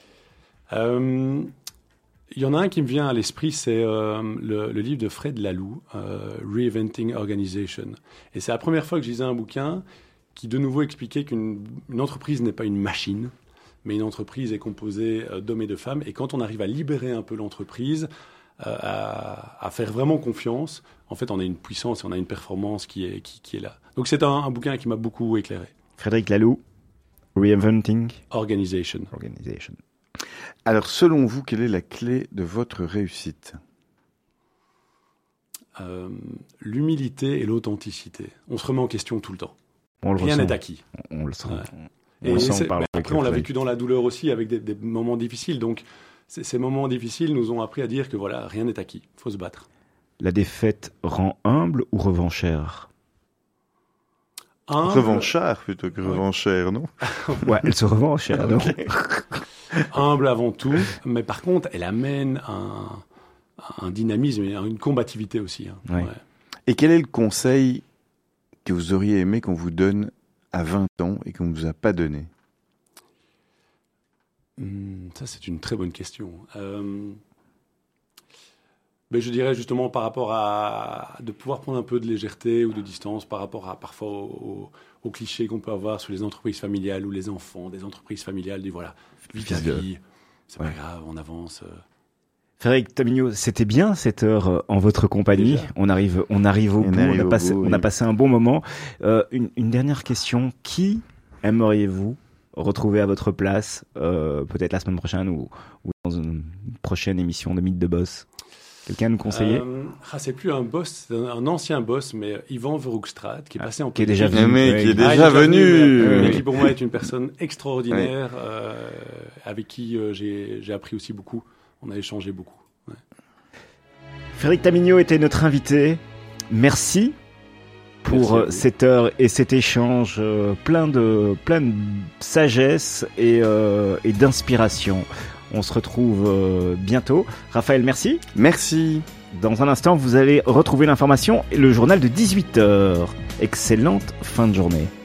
Il y en a un qui me vient à l'esprit, c'est le livre de Fred Laloux, Reinventing Organization. Et c'est la première fois que je lisais un bouquin qui de nouveau expliquait qu'une entreprise n'est pas une machine, mais une entreprise est composée d'hommes et de femmes. Et quand on arrive à libérer un peu l'entreprise, à faire vraiment confiance, en fait, on a une puissance et on a une performance qui est là. Donc c'est un bouquin qui m'a beaucoup éclairé. Frédéric Laloux, Reinventing Organization. Alors, selon vous, quelle est la clé de votre réussite ? L'humilité et l'authenticité. On se remet en question tout le temps. Rien n'est acquis. On le sent. Ouais. Après, on l'a vécu dans la douleur aussi, avec des moments difficiles. Donc, ces moments difficiles nous ont appris à dire que voilà, rien n'est acquis. Il faut se battre. La défaite rend humble ou revanchère ? Revanchard plutôt que revanchère, non ? Ouais, elle se revanchère, non ? Humble avant tout, mais par contre, elle amène un dynamisme et une combativité aussi. Hein. Ouais. Ouais. Et quel est le conseil que vous auriez aimé qu'on vous donne à 20 ans et qu'on ne vous a pas donné ? Ça, c'est une très bonne question. Mais je dirais justement par rapport à de pouvoir prendre un peu de légèreté ou de distance par rapport à parfois aux clichés qu'on peut avoir sur les entreprises familiales ou les enfants des entreprises familiales. Du voilà, vie ta vie, c'est pas grave, on avance. Frédéric Tamigno, c'était bien cette heure en votre compagnie. Déjà. On arrive au bout. On a passé un bon moment. Une dernière question. Qui aimeriez-vous retrouver à votre place, peut-être la semaine prochaine ou dans une prochaine émission de Mythe de Boss? Quelqu'un à nous conseiller? C'est plus un boss, c'est un ancien boss, mais Yvan Verhoekstraat, qui est passé en qui est déjà venu. Qui est déjà venu. Mais qui pour moi est une personne extraordinaire, avec qui j'ai appris aussi beaucoup. On a échangé beaucoup. Ouais. Frédéric Tamigno était notre invité. Merci pour cette heure et cet échange plein de sagesse et d'inspiration. On se retrouve bientôt. Raphaël, merci. Merci. Dans un instant, vous allez retrouver l'information et le journal de 18h. Excellente fin de journée.